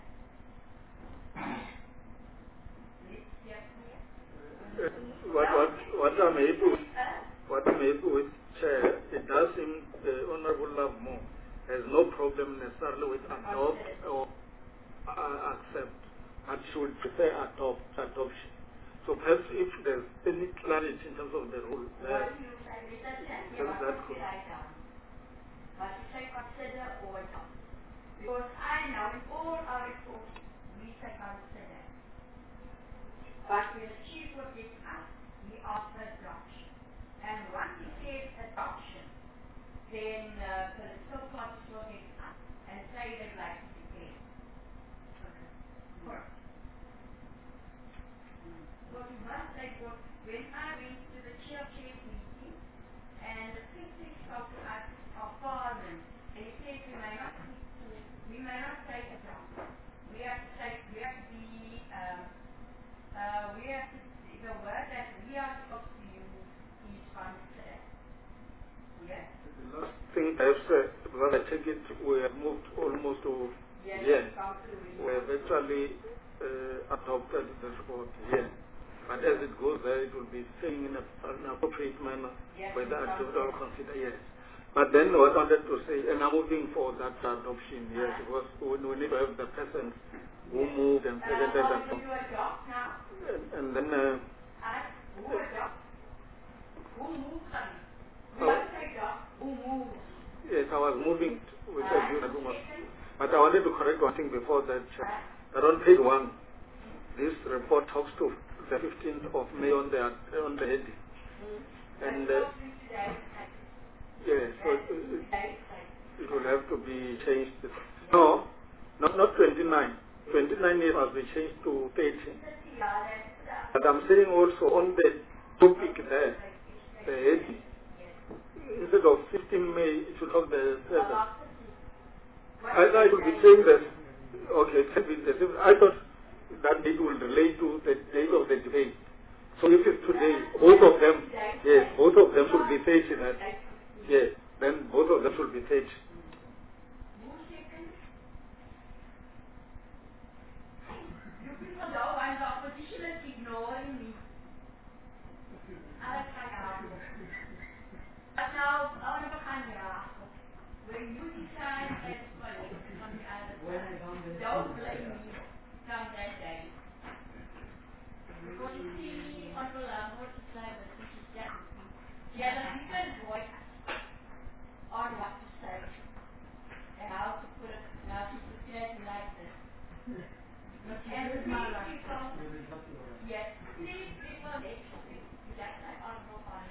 Let's hear from you. What, what, what I'm able with, what I'm able with, Chair, it does seem the Honourable Lovemore has no problem necessarily with adopt or uh, accept, but she would prefer adopt, adoption. So perhaps if there's any clarity in terms of the rule, uh, What do you say? Let us that could. But you say consider or not. Because I know in all our reports, we say consider. But when the chief was with us, he asked for adoption. And once he says adoption, then uh, political parties will get up and say they'd like to declare. Okay. Correct. Because you must say, well, when I went to the chair chief meeting, and the secretary spoke to us of Parliament, and he said we may not speak to, we may not say adopt. We have to say, we have to be, um, uh, we have to, the word that we are supposed to use is consider. Yes? The last thing perhaps, uh, because I take it, we have moved almost to Yes, yeah. absolutely. We have actually uh, adopted the report here. But as it goes there, it will be saying in a, an appropriate manner Yes, whether adopt or consider. consider yes. But then what I wanted to say, and I'm moving for that adoption, yes, because we, we need to have the person who moved and seconded Uh, and how do you adopt now? and, and then uh, I, who adopt? Who moves them? We Oh. must say adopt. Who moves? yes, I was moving with a view Uh, that we must. second, But I wanted to correct one thing before that. uh, That on page one, this report talks to the fifteenth of May on the on the heading. And uh, yes, so it, it, it will have to be changed. No, not not twenty-nine. twenty-nine years must be changed to thirty. But I'm saying also on the topic there, the heading, instead of fifteenth May, it should have the seventh. I, I should be saying that, okay, it can be the seventh. I thought that date will relate to the date of the debate. So if it's today, both of them, yes, both of them should be thirty. That, yes, then both of them should be thirty. You people know I'm the opposition is ignoring me. I can't argue. But now, I want to find out. When you decide as politics on the other side, don't blame me from that day. Because you see, on the level to say that this is definitely, yeah, the bigger voice on what to say and how to put it, how to put it like this. And these people, yes, these people next week, that's like honorable on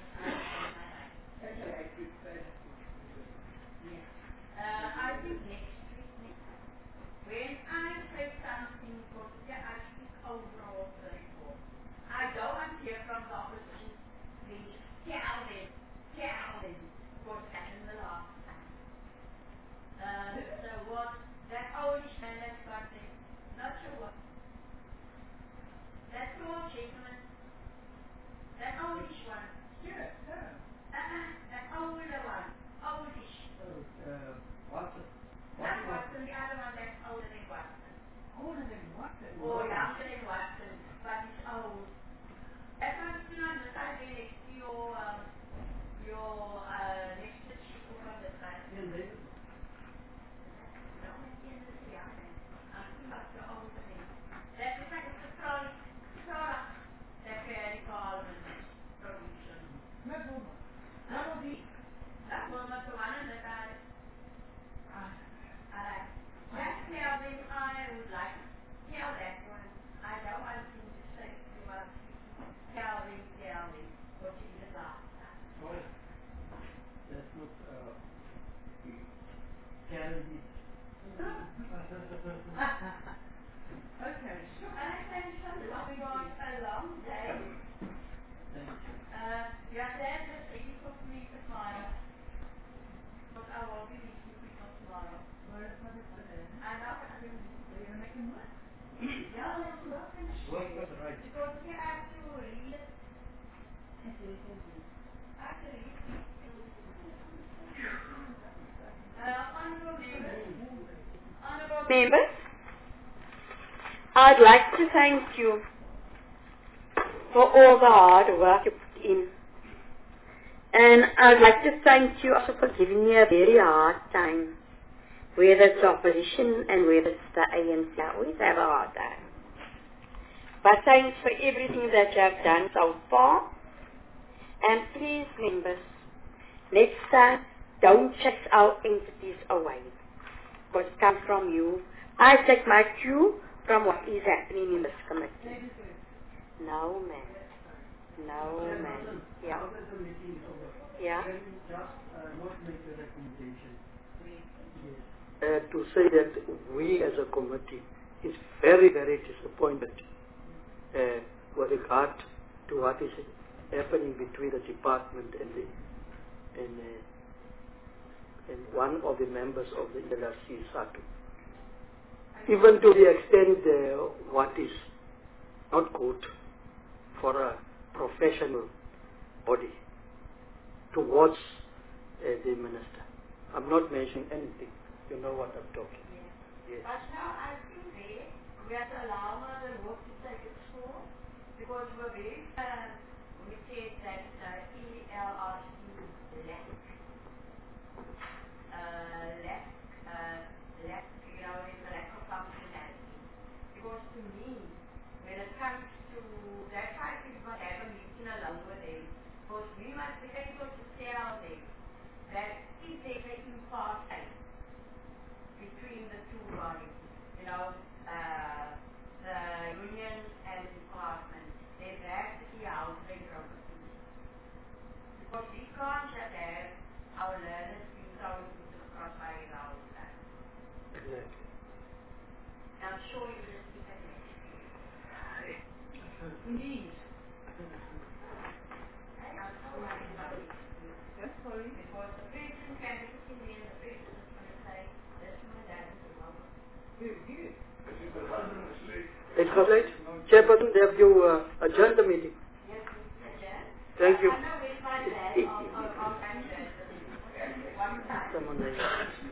yes. Uh, I think next week, next, when I say something, because I speak overall the report. I don't want to hear from the opposition. Please tell them, tell them what's happened the last time. Uh, so what, that oldish man that's got there, not sure what. That tall gentleman, that oldish one. Yes, yeah. Uh-uh, that older one, oldish. Oh, uh, Watson. Not Watson, the other one that's older than Watson. Older than Watson? Or younger than Watson, but he's old. That's what you on the side there next to your, um, your, uh, next to the chief on the side. Ken Davis. That is like a product, product that very Parliament production. That woman. That will be. That was not the one that I. Alright. That Kelvin, I would like to tell that one. I don't want him to say to us, Kelvin, Kelvin, what you did last time. Oh, that's not uh, Karen. Okay, sure. And I tell you something, we got a long day. Thank you. Uh, your dad has eighty for me tomorrow. But I will be meeting people tomorrow. Where is my dad? I know, I mean, are you making what? Yeah, let's work and shit. Work was right. Because you have to read it. I have to read it. Uh, honorable members. Honorable Members, I'd like to thank you for all the hard work you put in. And I'd like to thank you also for giving me a very hard time, whether it's opposition and whether it's the A N C. I always have a hard time. But thanks for everything that you have done so far. And please, members, next time, don't chase our entities away. Because it comes from you. I take my cue from what is happening in this committee. No, man. No, man. Yeah. Yeah. Can you just uh, not make a recommendation? Yes. Uh, to say that we as a committee is very, very disappointed uh, with regard to what is happening between the department and the and, uh, and one of the members of the L R C, Satu. Even to the extent uh, what is not good for a professional body towards uh, the minister. I'm not mentioning anything. You know what I'm talking. Yes. But now I think there, we have to allow her the work to take its course because we're very, uh, we said that uh, E L R C lack, uh, lack, uh, lack, you know, there's a lack of functionality. Because to me, when it comes to, that's why we must have a meeting along with them. Because we must be able to tell them that if there's an impasse between the two bodies, you know, uh, the union and the department, they have to be out there properly. Because we can't just have our learners being thrown into the crossfire all the time. Exactly. I'm sure you will speak at next year. Indeed. I'm so worried about it. Yes, sorry. Because the president can be sitting there and the president is going to say, this is my dad is a robber. It's complete. Chairperson, have you uh, adjourned the meeting? Yes, Mister Jan. Thank you. I know it's my dad. I'll, I'll, I'll answer it. One time. Someone else.